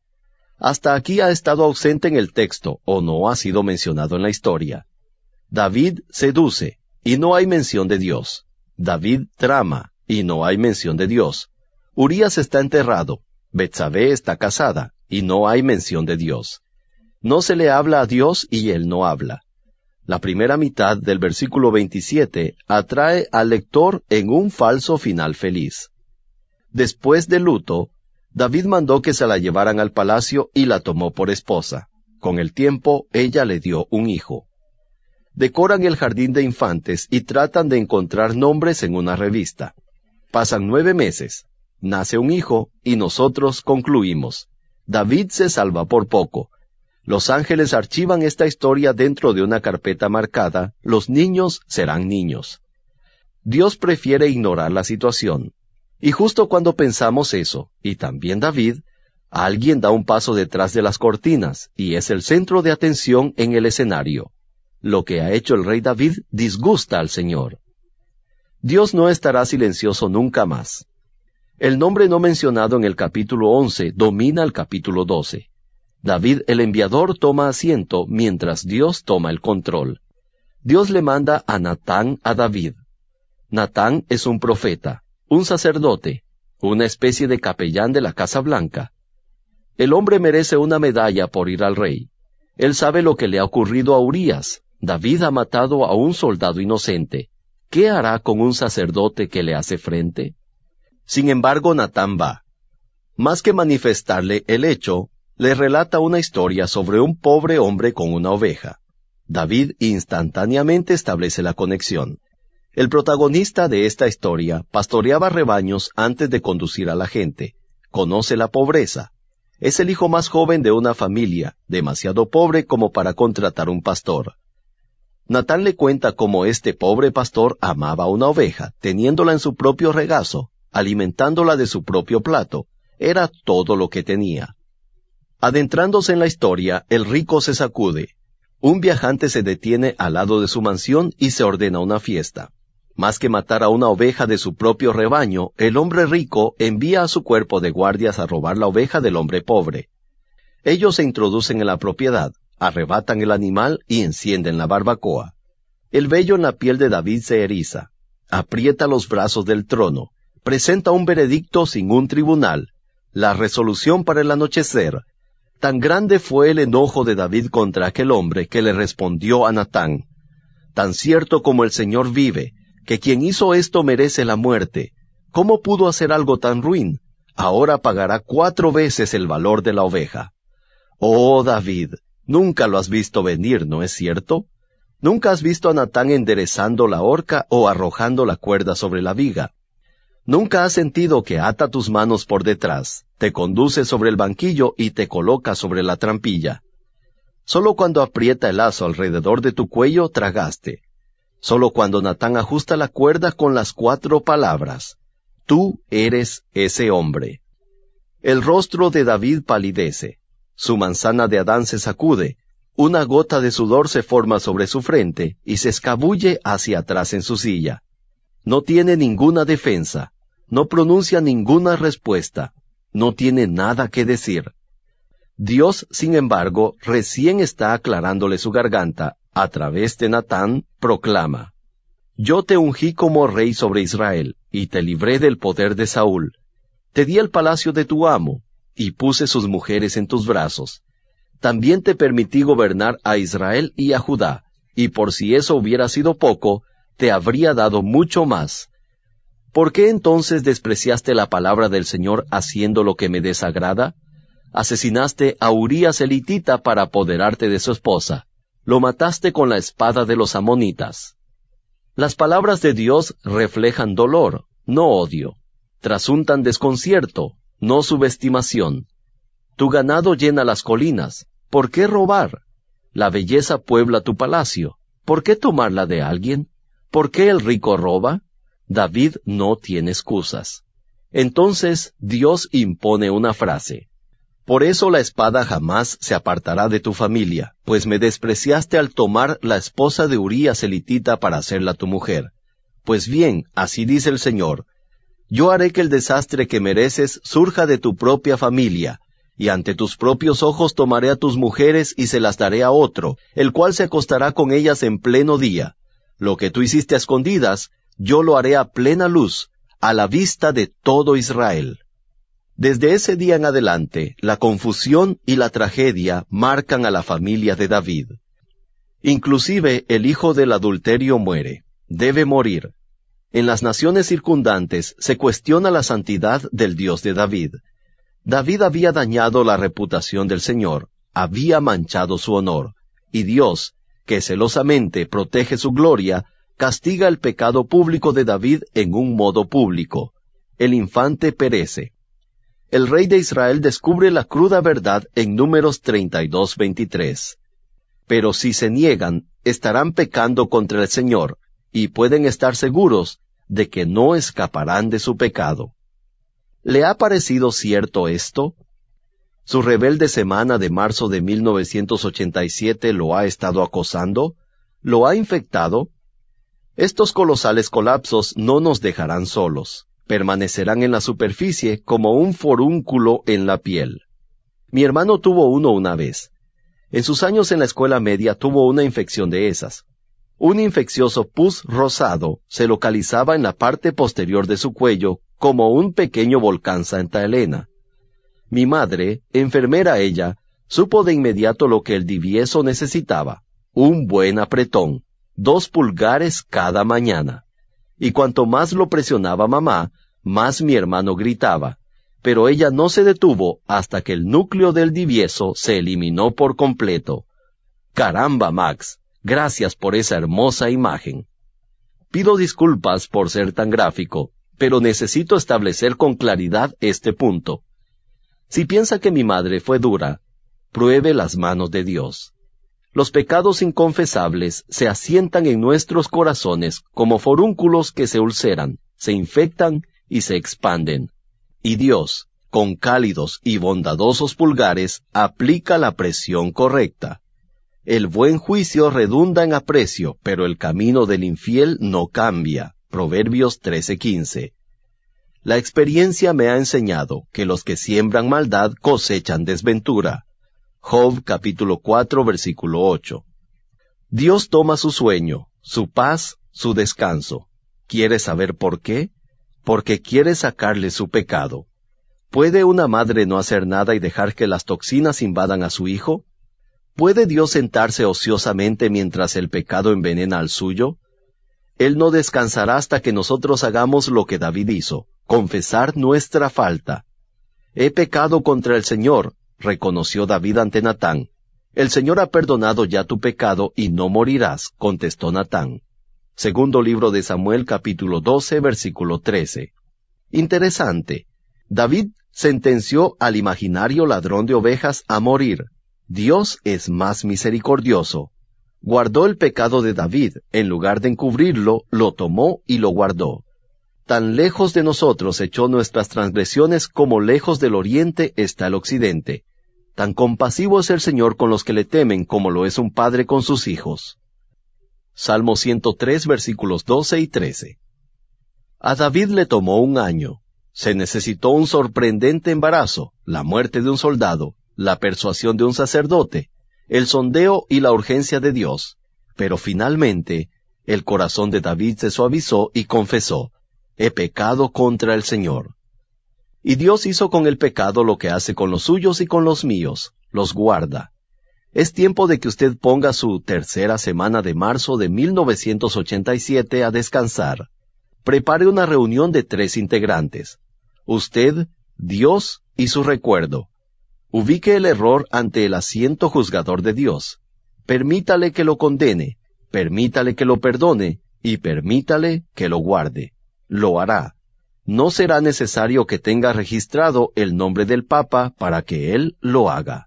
Hasta aquí ha estado ausente en el texto o no ha sido mencionado en la historia. David seduce y no hay mención de Dios. David trama y no hay mención de Dios. Urías está enterrado. Betsabé está casada y no hay mención de Dios. No se le habla a Dios y él no habla. La primera mitad del versículo veintisiete atrae al lector en un falso final feliz. Después del luto, David mandó que se la llevaran al palacio y la tomó por esposa. Con el tiempo, ella le dio un hijo. Decoran el jardín de infantes y tratan de encontrar nombres en una revista. Pasan nueve meses, nace un hijo y nosotros concluimos. David se salva por poco. Los ángeles archivan esta historia dentro de una carpeta marcada, los niños serán niños. Dios prefiere ignorar la situación. Y justo cuando pensamos eso, y también David, alguien da un paso detrás de las cortinas, y es el centro de atención en el escenario. Lo que ha hecho el rey David disgusta al Señor. Dios no estará silencioso nunca más. El nombre no mencionado en el capítulo once domina el capítulo doce. David el enviador toma asiento mientras Dios toma el control. Dios le manda a Natán a David. Natán es un profeta, un sacerdote, una especie de capellán de la Casa Blanca. El hombre merece una medalla por ir al rey. Él sabe lo que le ha ocurrido a Urías. David ha matado a un soldado inocente. ¿Qué hará con un sacerdote que le hace frente? Sin embargo, Natán va. Más que manifestarle el hecho, le relata una historia sobre un pobre hombre con una oveja. David instantáneamente establece la conexión. El protagonista de esta historia pastoreaba rebaños antes de conducir a la gente. Conoce la pobreza. Es el hijo más joven de una familia, demasiado pobre como para contratar un pastor. Natán le cuenta cómo este pobre pastor amaba una oveja, teniéndola en su propio regazo, alimentándola de su propio plato. Era todo lo que tenía. Adentrándose en la historia, el rico se sacude. Un viajante se detiene al lado de su mansión y se ordena una fiesta. Más que matar a una oveja de su propio rebaño, el hombre rico envía a su cuerpo de guardias a robar la oveja del hombre pobre. Ellos se introducen en la propiedad, arrebatan el animal y encienden la barbacoa. El vello en la piel de David se eriza, aprieta los brazos del trono, presenta un veredicto sin un tribunal, la resolución para el anochecer. Tan grande fue el enojo de David contra aquel hombre que le respondió a Natán: tan cierto como el Señor vive, que quien hizo esto merece la muerte. ¿Cómo pudo hacer algo tan ruin? Ahora pagará cuatro veces el valor de la oveja. Oh, David, nunca lo has visto venir, ¿no es cierto? Nunca has visto a Natán enderezando la horca o arrojando la cuerda sobre la viga. Nunca has sentido que ata tus manos por detrás, te conduce sobre el banquillo y te coloca sobre la trampilla. Solo cuando aprieta el lazo alrededor de tu cuello tragaste. Solo cuando Natán ajusta la cuerda con las cuatro palabras: tú eres ese hombre. El rostro de David palidece. Su manzana de Adán se sacude, una gota de sudor se forma sobre su frente y se escabulle hacia atrás en su silla. No tiene ninguna defensa, no pronuncia ninguna respuesta, no tiene nada que decir. Dios, sin embargo, recién está aclarándole su garganta, a través de Natán, proclama: yo te ungí como rey sobre Israel, y te libré del poder de Saúl. Te di el palacio de tu amo, y puse sus mujeres en tus brazos. También te permití gobernar a Israel y a Judá, y por si eso hubiera sido poco, te habría dado mucho más. ¿Por qué entonces despreciaste la palabra del Señor haciendo lo que me desagrada? Asesinaste a Urías el hitita para apoderarte de su esposa. Lo mataste con la espada de los amonitas. Las palabras de Dios reflejan dolor, no odio. Trasuntan desconcierto, no subestimación. Tu ganado llena las colinas. ¿Por qué robar? La belleza puebla tu palacio. ¿Por qué tomarla de alguien? ¿Por qué el rico roba? David no tiene excusas. Entonces Dios impone una frase: por eso la espada jamás se apartará de tu familia, pues me despreciaste al tomar la esposa de Urías el hitita para hacerla tu mujer. Pues bien, así dice el Señor: yo haré que el desastre que mereces surja de tu propia familia, y ante tus propios ojos tomaré a tus mujeres y se las daré a otro, el cual se acostará con ellas en pleno día. Lo que tú hiciste a escondidas, yo lo haré a plena luz, a la vista de todo Israel. Desde ese día en adelante, la confusión y la tragedia marcan a la familia de David. Inclusive el hijo del adulterio muere, debe morir. En las naciones circundantes se cuestiona la santidad del Dios de David. David había dañado la reputación del Señor, había manchado su honor, y Dios, que celosamente protege su gloria, castiga el pecado público de David en un modo público. El infante perece. El rey de Israel descubre la cruda verdad en Números treinta y dos, veintitrés. Pero si se niegan, estarán pecando contra el Señor, y pueden estar seguros de que no escaparán de su pecado. ¿Le ha parecido cierto esto? ¿Su rebelde semana de marzo de mil novecientos ochenta y siete lo ha estado acosando? ¿Lo ha infectado? Estos colosales colapsos no nos dejarán solos. Permanecerán en la superficie como un forúnculo en la piel. Mi hermano tuvo uno una vez. En sus años en la escuela media tuvo una infección de esas. Un infeccioso pus rosado se localizaba en la parte posterior de su cuello como un pequeño volcán Santa Elena. Mi madre, enfermera ella, supo de inmediato lo que el divieso necesitaba: un buen apretón, dos pulgares cada mañana. Y cuanto más lo presionaba mamá, más mi hermano gritaba, pero ella no se detuvo hasta que el núcleo del divieso se eliminó por completo. ¡Caramba, Max! Gracias por esa hermosa imagen. Pido disculpas por ser tan gráfico, pero necesito establecer con claridad este punto. Si piensa que mi madre fue dura, pruebe las manos de Dios. Los pecados inconfesables se asientan en nuestros corazones como forúnculos que se ulceran, se infectan y se expanden. Y Dios, con cálidos y bondadosos pulgares, aplica la presión correcta. El buen juicio redunda en aprecio, pero el camino del infiel no cambia. Proverbios trece quince. La experiencia me ha enseñado que los que siembran maldad cosechan desventura. Job capítulo cuatro versículo ocho. Dios toma su sueño, su paz, su descanso. ¿Quiere saber por qué? Porque quiere sacarle su pecado. ¿Puede una madre no hacer nada y dejar que las toxinas invadan a su hijo? ¿Puede Dios sentarse ociosamente mientras el pecado envenena al suyo? Él no descansará hasta que nosotros hagamos lo que David hizo, confesar nuestra falta. He pecado contra el Señor, reconoció David ante Natán. El Señor ha perdonado ya tu pecado y no morirás, contestó Natán. Segundo libro de Samuel capítulo doce versículo trece. Interesante. David sentenció al imaginario ladrón de ovejas a morir. Dios es más misericordioso. Guardó el pecado de David, en lugar de encubrirlo, lo tomó y lo guardó. Tan lejos de nosotros echó nuestras transgresiones como lejos del oriente está el occidente. Tan compasivo es el Señor con los que le temen como lo es un padre con sus hijos. Salmo ciento tres versículos doce y trece. A David le tomó un año. Se necesitó un sorprendente embarazo, la muerte de un soldado, la persuasión de un sacerdote, el sondeo y la urgencia de Dios. Pero finalmente, el corazón de David se suavizó y confesó, «He pecado contra el Señor». Y Dios hizo con el pecado lo que hace con los suyos y con los míos, los guarda. Es tiempo de que usted ponga su tercera semana de marzo de mil novecientos ochenta y siete a descansar. Prepare una reunión de tres integrantes. Usted, Dios y su recuerdo. Ubique el error ante el asiento juzgador de Dios. Permítale que lo condene, permítale que lo perdone y permítale que lo guarde. Lo hará. No será necesario que tenga registrado el nombre del Papa para que él lo haga.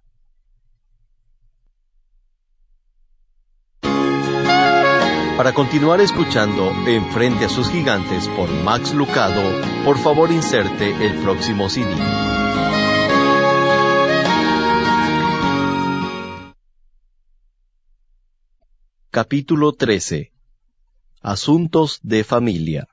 Para continuar escuchando En Frente a sus Gigantes por Max Lucado, por favor inserte el próximo C D. Capítulo trece. Asuntos de familia.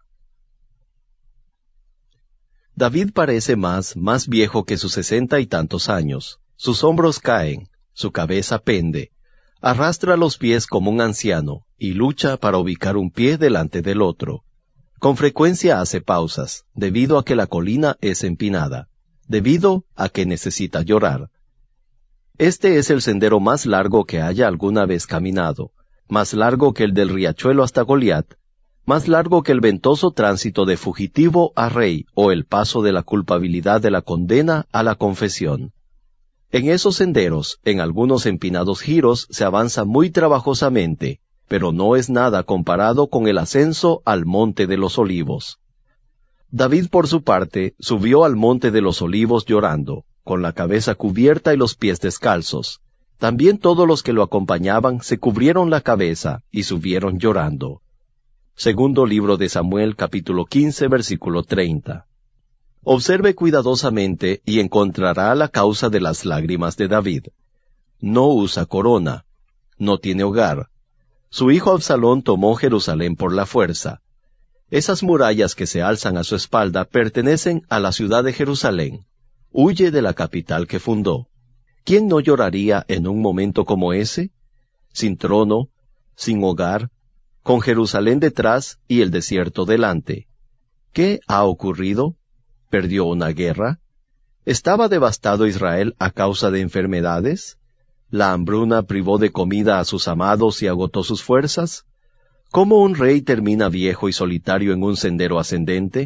David parece más, más viejo que sus sesenta y tantos años. Sus hombros caen, su cabeza pende. Arrastra los pies como un anciano y lucha para ubicar un pie delante del otro. Con frecuencia hace pausas, debido a que la colina es empinada, debido a que necesita llorar. Este es el sendero más largo que haya alguna vez caminado, más largo que el del riachuelo hasta Goliat, más largo que el ventoso tránsito de fugitivo a rey o el paso de la culpabilidad de la condena a la confesión. En esos senderos, en algunos empinados giros, se avanza muy trabajosamente, pero no es nada comparado con el ascenso al Monte de los Olivos. David, por su parte, subió al Monte de los Olivos llorando, con la cabeza cubierta y los pies descalzos. También todos los que lo acompañaban se cubrieron la cabeza y subieron llorando. Segundo libro de Samuel, capítulo quince, versículo treinta. Observe cuidadosamente y encontrará la causa de las lágrimas de David. No usa corona, no tiene hogar. Su hijo Absalón tomó Jerusalén por la fuerza. Esas murallas que se alzan a su espalda pertenecen a la ciudad de Jerusalén. Huye de la capital que fundó. ¿Quién no lloraría en un momento como ese? Sin trono, sin hogar, con Jerusalén detrás y el desierto delante. ¿Qué ha ocurrido? ¿Perdió una guerra? ¿Estaba devastado Israel a causa de enfermedades? ¿La hambruna privó de comida a sus amados y agotó sus fuerzas? ¿Cómo un rey termina viejo y solitario en un sendero ascendente?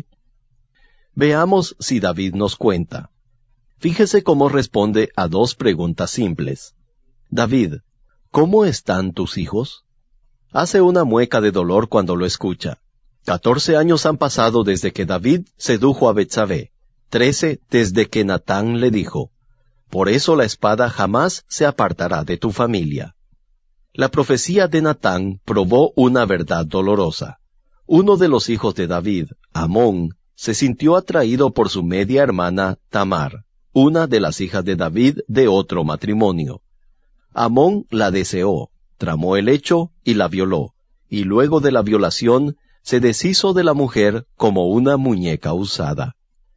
Veamos si David nos cuenta. Fíjese cómo responde a dos preguntas simples. David, ¿cómo están tus hijos? Hace una mueca de dolor cuando lo escucha. Catorce años han pasado desde que David sedujo a Betsabé. Trece desde que Natán le dijo, «Por eso la espada jamás se apartará de tu familia». La profecía de Natán probó una verdad dolorosa. Uno de los hijos de David, Amón, se sintió atraído por su media hermana Tamar, una de las hijas de David de otro matrimonio. Amón la deseó, tramó el hecho y la violó, y luego de la violación se deshizo de la mujer como una muñeca usada.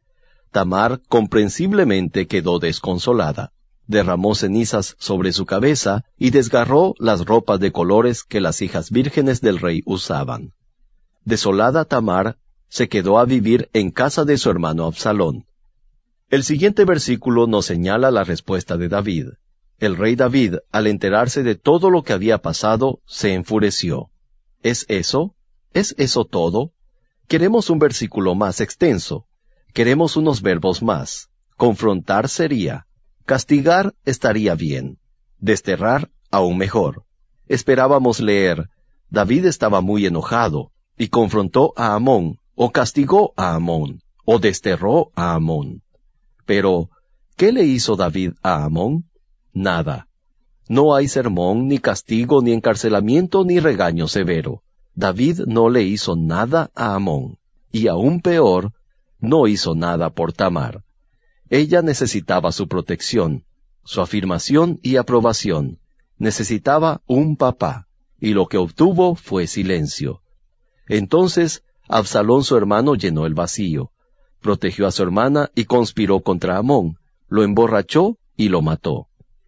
Tamar comprensiblemente quedó desconsolada, derramó cenizas sobre su cabeza y desgarró las ropas de colores que las hijas vírgenes del rey usaban. Desolada Tamar se quedó a vivir en casa de su hermano Absalón. El siguiente versículo nos señala la respuesta de David. El rey David, al enterarse de todo lo que había pasado, se enfureció. ¿Es eso? ¿Es eso todo? Queremos un versículo más extenso. Queremos unos verbos más. Confrontar sería. Castigar estaría bien. Desterrar aún mejor. Esperábamos leer, David estaba muy enojado, y confrontó a Amón, o castigó a Amón, o desterró a Amón. Pero, ¿qué le hizo David a Amón? Nada. No hay sermón, ni castigo, ni encarcelamiento, ni regaño severo. David no le hizo nada a Amón, y aún peor, no hizo nada por Tamar. Ella necesitaba su protección, su afirmación y aprobación. Necesitaba un papá, y lo que obtuvo fue silencio. Entonces, Absalón su hermano llenó el vacío, protegió a su hermana y conspiró contra Amón, lo emborrachó y lo mató.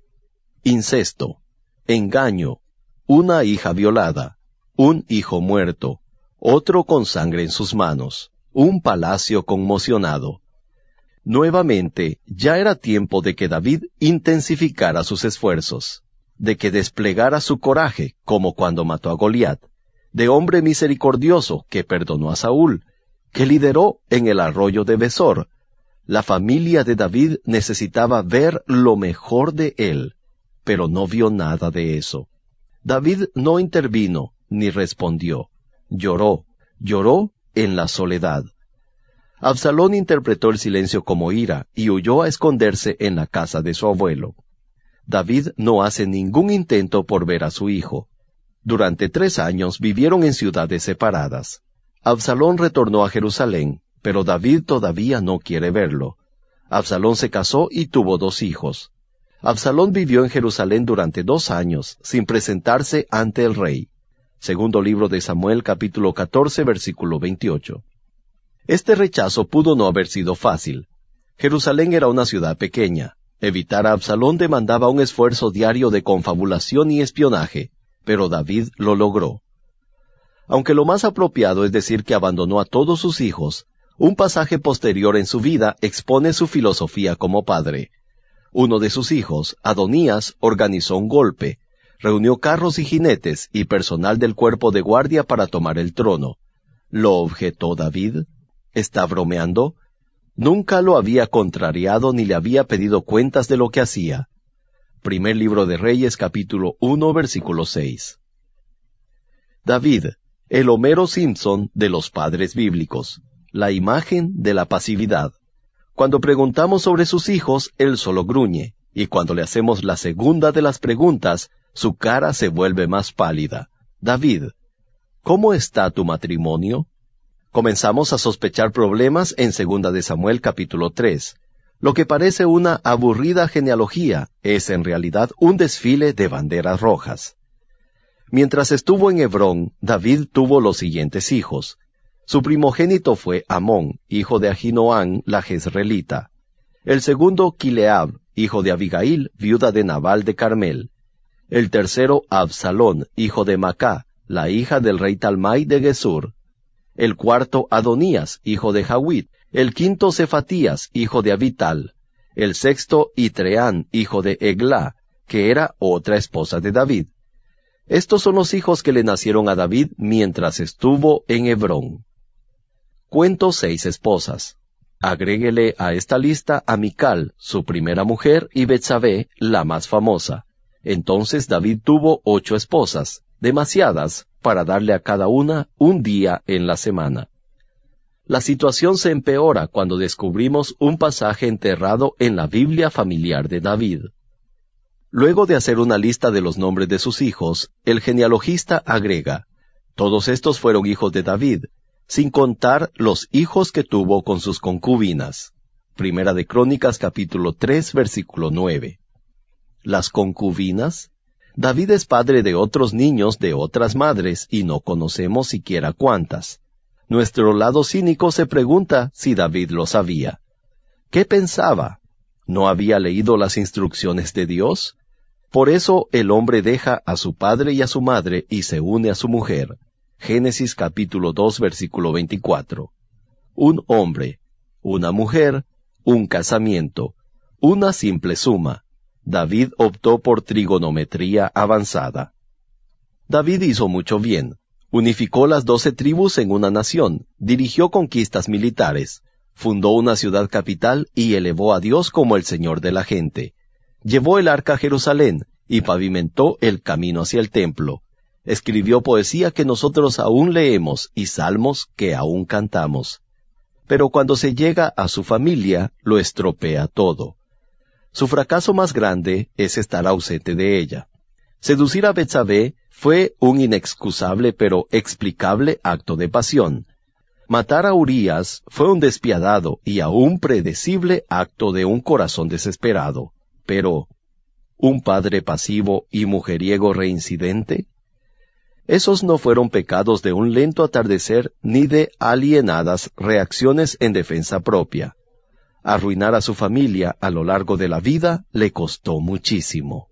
Incesto, engaño, una hija violada, un hijo muerto, otro con sangre en sus manos, un palacio conmocionado. Nuevamente, ya era tiempo de que David intensificara sus esfuerzos, de que desplegara su coraje, como cuando mató a Goliat, de hombre misericordioso que perdonó a Saúl, que lideró en el arroyo de Besor. La familia de David necesitaba ver lo mejor de él, pero no vio nada de eso. David no intervino ni respondió. Lloró, lloró en la soledad. Absalón interpretó el silencio como ira y huyó a esconderse en la casa de su abuelo. David no hace ningún intento por ver a su hijo. Durante tres años vivieron en ciudades separadas. Absalón retornó a Jerusalén, pero David todavía no quiere verlo. Absalón se casó y tuvo dos hijos. Absalón vivió en Jerusalén durante dos años, sin presentarse ante el rey. Segundo libro de Samuel, capítulo catorce, versículo veintiocho. Este rechazo pudo no haber sido fácil. Jerusalén era una ciudad pequeña. Evitar a Absalón demandaba un esfuerzo diario de confabulación y espionaje, pero David lo logró. Aunque lo más apropiado es decir que abandonó a todos sus hijos, un pasaje posterior en su vida expone su filosofía como padre. Uno de sus hijos, Adonías, organizó un golpe, reunió carros y jinetes y personal del cuerpo de guardia para tomar el trono. ¿Lo objetó David? ¿Está bromeando? Nunca lo había contrariado ni le había pedido cuentas de lo que hacía. Primer libro de Reyes, capítulo uno, versículo seis. David, el Homero Simpson de los padres bíblicos, la imagen de la pasividad. Cuando preguntamos sobre sus hijos, él solo gruñe, y cuando le hacemos la segunda de las preguntas, su cara se vuelve más pálida. David, ¿cómo está tu matrimonio? Comenzamos a sospechar problemas en segunda de Samuel capítulo tres. Lo que parece una aburrida genealogía es en realidad un desfile de banderas rojas. Mientras estuvo en Hebrón, David tuvo los siguientes hijos. Su primogénito fue Amón, hijo de Ahinoam la jezreelita. El segundo, Quileab, hijo de Abigail, viuda de Nabal de Carmel. El tercero, Absalón, hijo de Macá, la hija del rey Talmai de Gesur. El cuarto, Adonías, hijo de Jawit. El quinto, Cefatías, hijo de Abital. El sexto, Itreán, hijo de Eglá, que era otra esposa de David. Estos son los hijos que le nacieron a David mientras estuvo en Hebrón. Cuento seis esposas. Agréguele a esta lista a Mical, su primera mujer, y Betsabé, la más famosa. Entonces David tuvo ocho esposas, demasiadas para darle a cada una un día en la semana. La situación se empeora cuando descubrimos un pasaje enterrado en la Biblia familiar de David. Luego de hacer una lista de los nombres de sus hijos, el genealogista agrega, todos estos fueron hijos de David, sin contar los hijos que tuvo con sus concubinas. Primera de Crónicas capítulo tres versículo nueve. Las concubinas. David es padre de otros niños de otras madres y no conocemos siquiera cuántas. Nuestro lado cínico se pregunta si David lo sabía. ¿Qué pensaba? ¿No había leído las instrucciones de Dios? Por eso el hombre deja a su padre y a su madre y se une a su mujer. Génesis capítulo dos versículo veinticuatro. Un hombre, una mujer, un casamiento, una simple suma. David optó por trigonometría avanzada. David hizo mucho bien. Unificó las doce tribus en una nación, dirigió conquistas militares, fundó una ciudad capital y elevó a Dios como el Señor de la gente. Llevó el arca a Jerusalén y pavimentó el camino hacia el templo. Escribió poesía que nosotros aún leemos y salmos que aún cantamos. Pero cuando se llega a su familia, lo estropea todo. Su fracaso más grande es estar ausente de ella. Seducir a Betsabé fue un inexcusable pero explicable acto de pasión. Matar a Urías fue un despiadado y aún predecible acto de un corazón desesperado. Pero, ¿un padre pasivo y mujeriego reincidente? Esos no fueron pecados de un lento atardecer ni de alienadas reacciones en defensa propia. Arruinar a su familia a lo largo de la vida le costó muchísimo.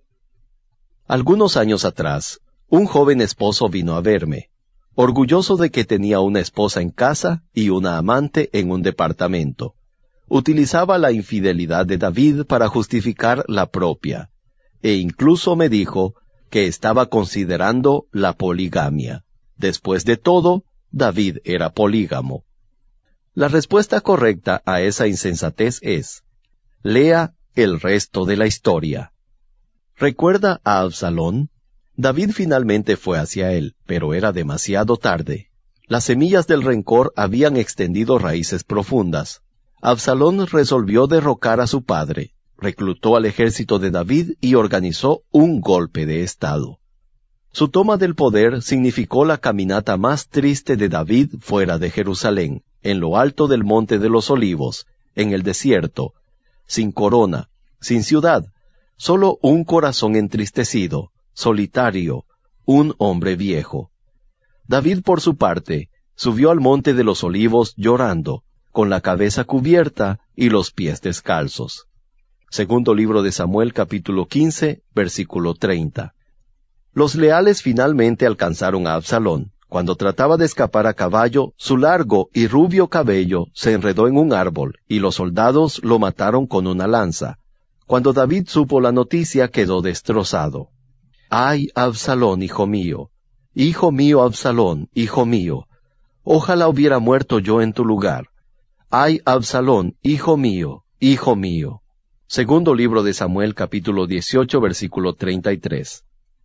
Algunos años atrás, un joven esposo vino a verme, orgulloso de que tenía una esposa en casa y una amante en un departamento. Utilizaba la infidelidad de David para justificar la propia, e incluso me dijo que estaba considerando la poligamia. Después de todo, David era polígamo. La respuesta correcta a esa insensatez es: lea el resto de la historia. ¿Recuerda a Absalón? David finalmente fue hacia él, pero era demasiado tarde. Las semillas del rencor habían extendido raíces profundas. Absalón resolvió derrocar a su padre, reclutó al ejército de David y organizó un golpe de estado. Su toma del poder significó la caminata más triste de David fuera de Jerusalén, en lo alto del Monte de los Olivos, en el desierto, sin corona, sin ciudad, solo un corazón entristecido, solitario, un hombre viejo. David, por su parte, subió al Monte de los Olivos llorando, con la cabeza cubierta y los pies descalzos. Segundo libro de Samuel, capítulo quince, versículo treinta. Los leales finalmente alcanzaron a Absalón. Cuando trataba de escapar a caballo, su largo y rubio cabello se enredó en un árbol, y los soldados lo mataron con una lanza. Cuando David supo la noticia, quedó destrozado. ¡Ay, Absalón, hijo mío! ¡Hijo mío, Absalón, hijo mío! Ojalá hubiera muerto yo en tu lugar. ¡Ay, Absalón, hijo mío, hijo mío! Segundo libro de Samuel, capítulo dieciocho, versículo treinta y tres.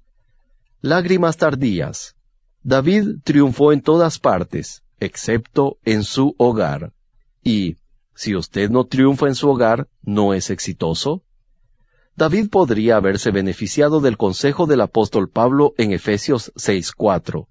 Lágrimas tardías. David triunfó en todas partes, excepto en su hogar. Y, si usted no triunfa en su hogar, ¿no es exitoso? David podría haberse beneficiado del consejo del apóstol Pablo en Efesios seis cuatro.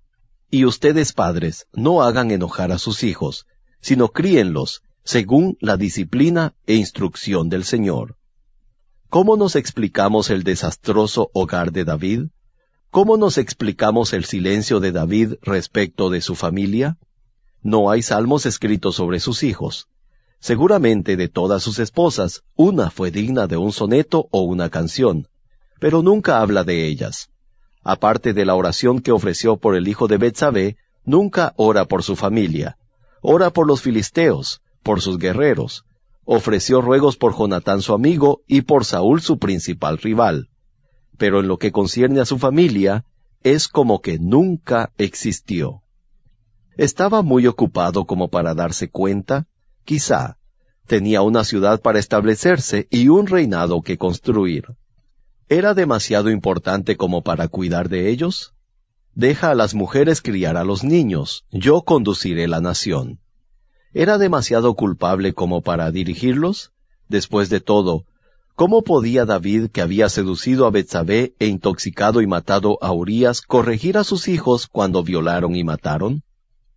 Y ustedes, padres, no hagan enojar a sus hijos, sino críenlos, según la disciplina e instrucción del Señor. ¿Cómo nos explicamos el desastroso hogar de David? ¿Cómo nos explicamos el silencio de David respecto de su familia? No hay salmos escritos sobre sus hijos. Seguramente de todas sus esposas, una fue digna de un soneto o una canción, pero nunca habla de ellas. Aparte de la oración que ofreció por el hijo de Betsabé, nunca ora por su familia. Ora por los filisteos, por sus guerreros. Ofreció ruegos por Jonatán su amigo y por Saúl su principal rival. Pero en lo que concierne a su familia, es como que nunca existió. ¿Estaba muy ocupado como para darse cuenta? Quizá. Tenía una ciudad para establecerse y un reinado que construir. ¿Era demasiado importante como para cuidar de ellos? Deja a las mujeres criar a los niños, yo conduciré la nación. ¿Era demasiado culpable como para dirigirlos? Después de todo, ¿cómo podía David, que había seducido a Betsabé e intoxicado y matado a Urías, corregir a sus hijos cuando violaron y mataron?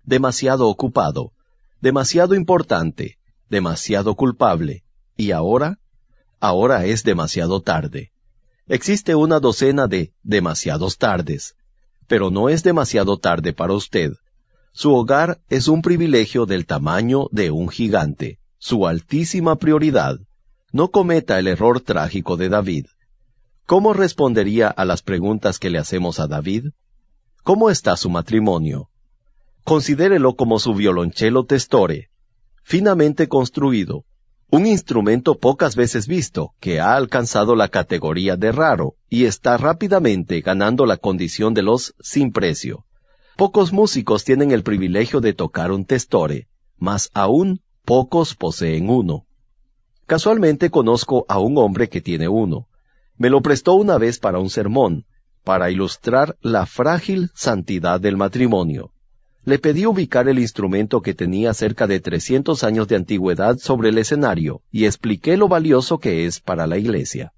demasiado ocupado, demasiado importante, demasiado culpable. ¿Y ahora? Ahora es demasiado tarde. Existe una docena de demasiados tardes, pero no es demasiado tarde para usted. Su hogar es un privilegio del tamaño de un gigante, su altísima prioridad. No cometa el error trágico de David. ¿Cómo respondería a las preguntas que le hacemos a David? ¿Cómo está su matrimonio? Considérelo como su violonchelo testore, finamente construido, un instrumento pocas veces visto que ha alcanzado la categoría de raro y está rápidamente ganando la condición de los sin precio. Pocos músicos tienen el privilegio de tocar un testore, mas aún pocos poseen uno. Casualmente conozco a un hombre que tiene uno. Me lo prestó una vez para un sermón, para ilustrar la frágil santidad del matrimonio. Le pedí ubicar el instrumento que tenía cerca de trescientos años de antigüedad sobre el escenario y expliqué lo valioso que es para la iglesia.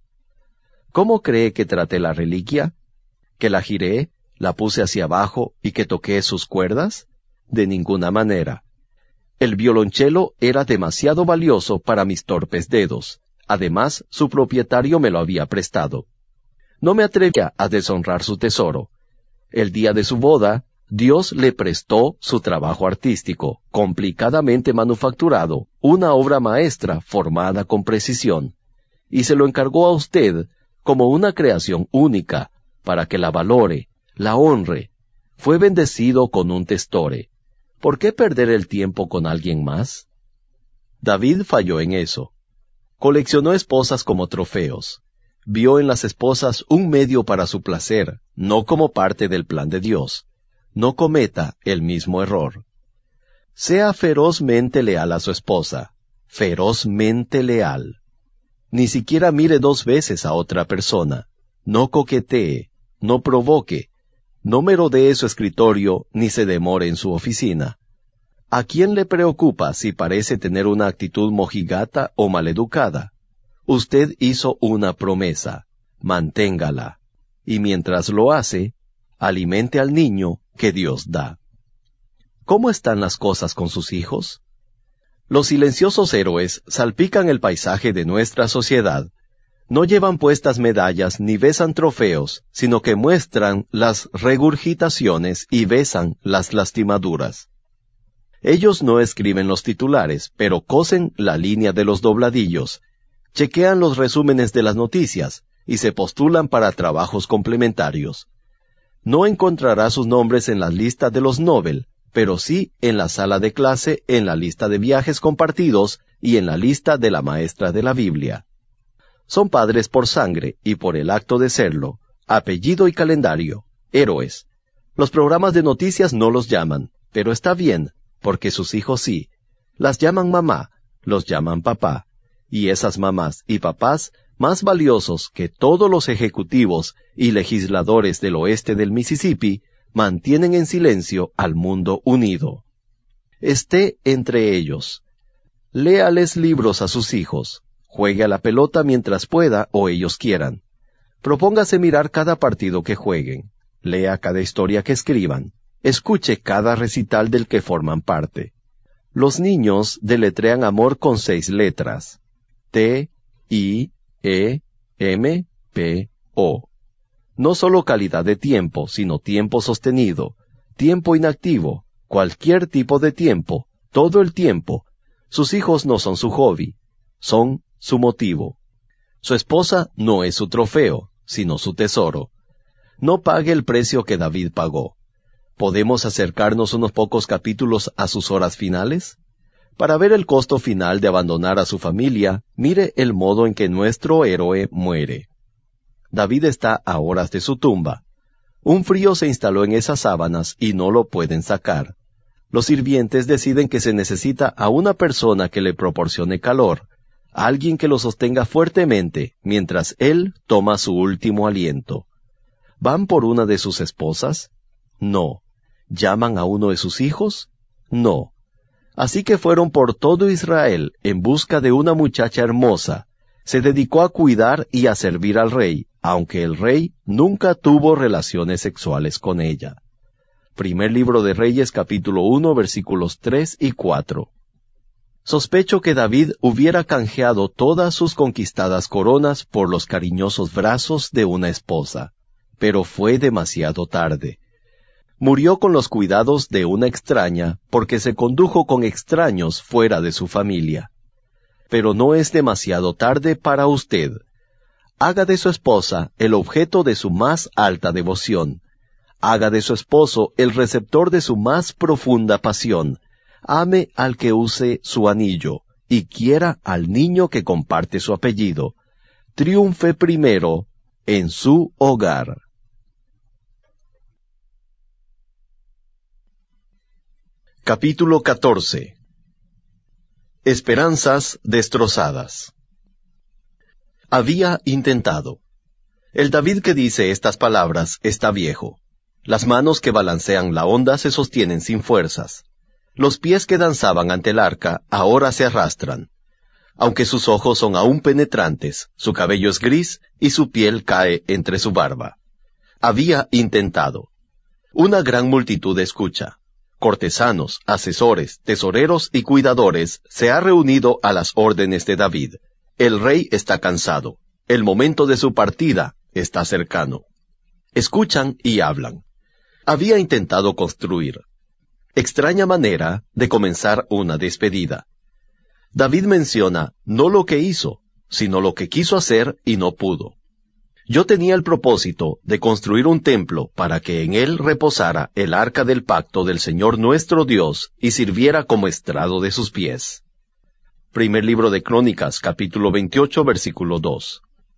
¿Cómo cree que traté la reliquia? ¿Que la giré, la puse hacia abajo y que toqué sus cuerdas? De ninguna manera. El violonchelo era demasiado valioso para mis torpes dedos. Además, su propietario me lo había prestado. No me atrevía a deshonrar su tesoro. El día de su boda, Dios le prestó su trabajo artístico, complicadamente manufacturado, una obra maestra formada con precisión, y se lo encargó a usted como una creación única, para que la valore, la honre. Fue bendecido con un testore. ¿Por qué perder el tiempo con alguien más? David falló en eso. Coleccionó esposas como trofeos. Vio en las esposas un medio para su placer, no como parte del plan de Dios. No cometa el mismo error. Sea ferozmente leal a su esposa, ferozmente leal. Ni siquiera mire dos veces a otra persona. No coquetee, no provoque, no merodee su escritorio ni se demore en su oficina. ¿A quién le preocupa si parece tener una actitud mojigata o maleducada? Usted hizo una promesa, manténgala, y mientras lo hace, alimente al niño que Dios da. ¿Cómo están las cosas con sus hijos? Los silenciosos héroes salpican el paisaje de nuestra sociedad. No llevan puestas medallas ni besan trofeos, sino que muestran las regurgitaciones y besan las lastimaduras. Ellos no escriben los titulares, pero cosen la línea de los dobladillos, chequean los resúmenes de las noticias y se postulan para trabajos complementarios. No encontrará sus nombres en la lista de los Nobel, pero sí en la sala de clase, en la lista de viajes compartidos y en la lista de la maestra de la Biblia. Son padres por sangre y por el acto de serlo, apellido y calendario, héroes. Los programas de noticias no los llaman, pero está bien, porque sus hijos sí. Las llaman mamá, los llaman papá, y esas mamás y papás más valiosos que todos los ejecutivos y legisladores del oeste del Mississippi, mantienen en silencio al mundo unido. Esté entre ellos. Léales libros a sus hijos. Juegue a la pelota mientras pueda o ellos quieran. Propóngase mirar cada partido que jueguen. Lea cada historia que escriban. Escuche cada recital del que forman parte. Los niños deletrean amor con seis letras. T, I, E, M, P, O. No solo calidad de tiempo, sino tiempo sostenido, tiempo inactivo, cualquier tipo de tiempo, todo el tiempo. Sus hijos no son su hobby, son su motivo. Su esposa no es su trofeo, sino su tesoro. No pague el precio que David pagó. ¿Podemos acercarnos unos pocos capítulos a sus horas finales? Para ver el costo final de abandonar a su familia, mire el modo en que nuestro héroe muere. David está a horas de su tumba. Un frío se instaló en esas sábanas y no lo pueden sacar. Los sirvientes deciden que se necesita a una persona que le proporcione calor, alguien que lo sostenga fuertemente mientras él toma su último aliento. ¿Van por una de sus esposas? No. ¿Llaman a uno de sus hijos? No. Así que fueron por todo Israel en busca de una muchacha hermosa. Se dedicó a cuidar y a servir al rey, aunque el rey nunca tuvo relaciones sexuales con ella. Primer libro de Reyes, capítulo uno, versículos tres y cuatro. Sospecho que David hubiera canjeado todas sus conquistadas coronas por los cariñosos brazos de una esposa, pero fue demasiado tarde. Murió con los cuidados de una extraña porque se condujo con extraños fuera de su familia. Pero no es demasiado tarde para usted. Haga de su esposa el objeto de su más alta devoción. Haga de su esposo el receptor de su más profunda pasión. Ame al que use su anillo, y quiera al niño que comparte su apellido. Triunfe primero en su hogar. Capítulo catorce. Esperanzas destrozadas. Había intentado. El David que dice estas palabras está viejo. Las manos que balancean la onda se sostienen sin fuerzas. Los pies que danzaban ante el arca ahora se arrastran. Aunque sus ojos son aún penetrantes, su cabello es gris y su piel cae entre su barba. Había intentado. Una gran multitud escucha. Cortesanos, asesores, tesoreros y cuidadores se ha reunido a las órdenes de David. El rey está cansado. El momento de su partida está cercano. Escuchan y hablan. Había intentado construir. Extraña manera de comenzar una despedida. David menciona no lo que hizo, sino lo que quiso hacer y no pudo. Yo tenía el propósito de construir un templo para que en él reposara el arca del pacto del Señor nuestro Dios y sirviera como estrado de sus pies. Primer libro de Crónicas, capítulo veintiocho, versículo dos.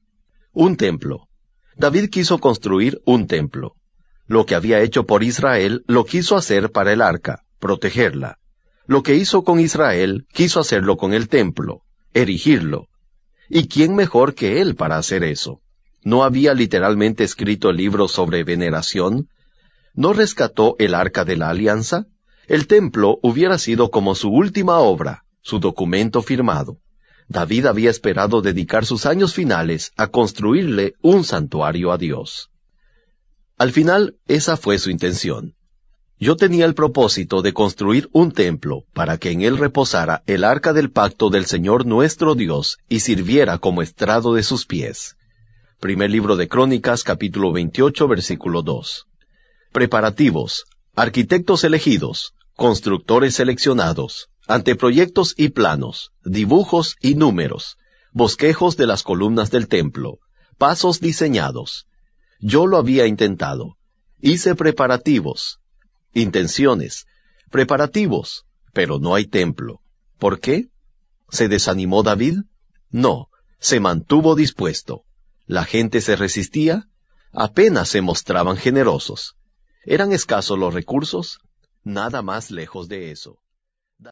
Un templo. David quiso construir un templo. Lo que había hecho por Israel lo quiso hacer para el arca, protegerla. Lo que hizo con Israel, quiso hacerlo con el templo, erigirlo. ¿Y quién mejor que él para hacer eso? ¿No había literalmente escrito el libro sobre veneración? ¿No rescató el arca de la alianza? El templo hubiera sido como su última obra, su documento firmado. David había esperado dedicar sus años finales a construirle un santuario a Dios. Al final, esa fue su intención. Yo tenía el propósito de construir un templo para que en él reposara el arca del pacto del Señor nuestro Dios y sirviera como estrado de sus pies. Primer libro de Crónicas, capítulo veintiocho, versículo dos. Preparativos, arquitectos elegidos, constructores seleccionados, anteproyectos y planos, dibujos y números, bosquejos de las columnas del templo, pasos diseñados. Yo lo había intentado. Hice preparativos, intenciones, preparativos, pero no hay templo. ¿Por qué? ¿Se desanimó David? No, se mantuvo dispuesto. La gente se resistía, apenas se mostraban generosos. ¿Eran escasos los recursos? Nada más lejos de eso.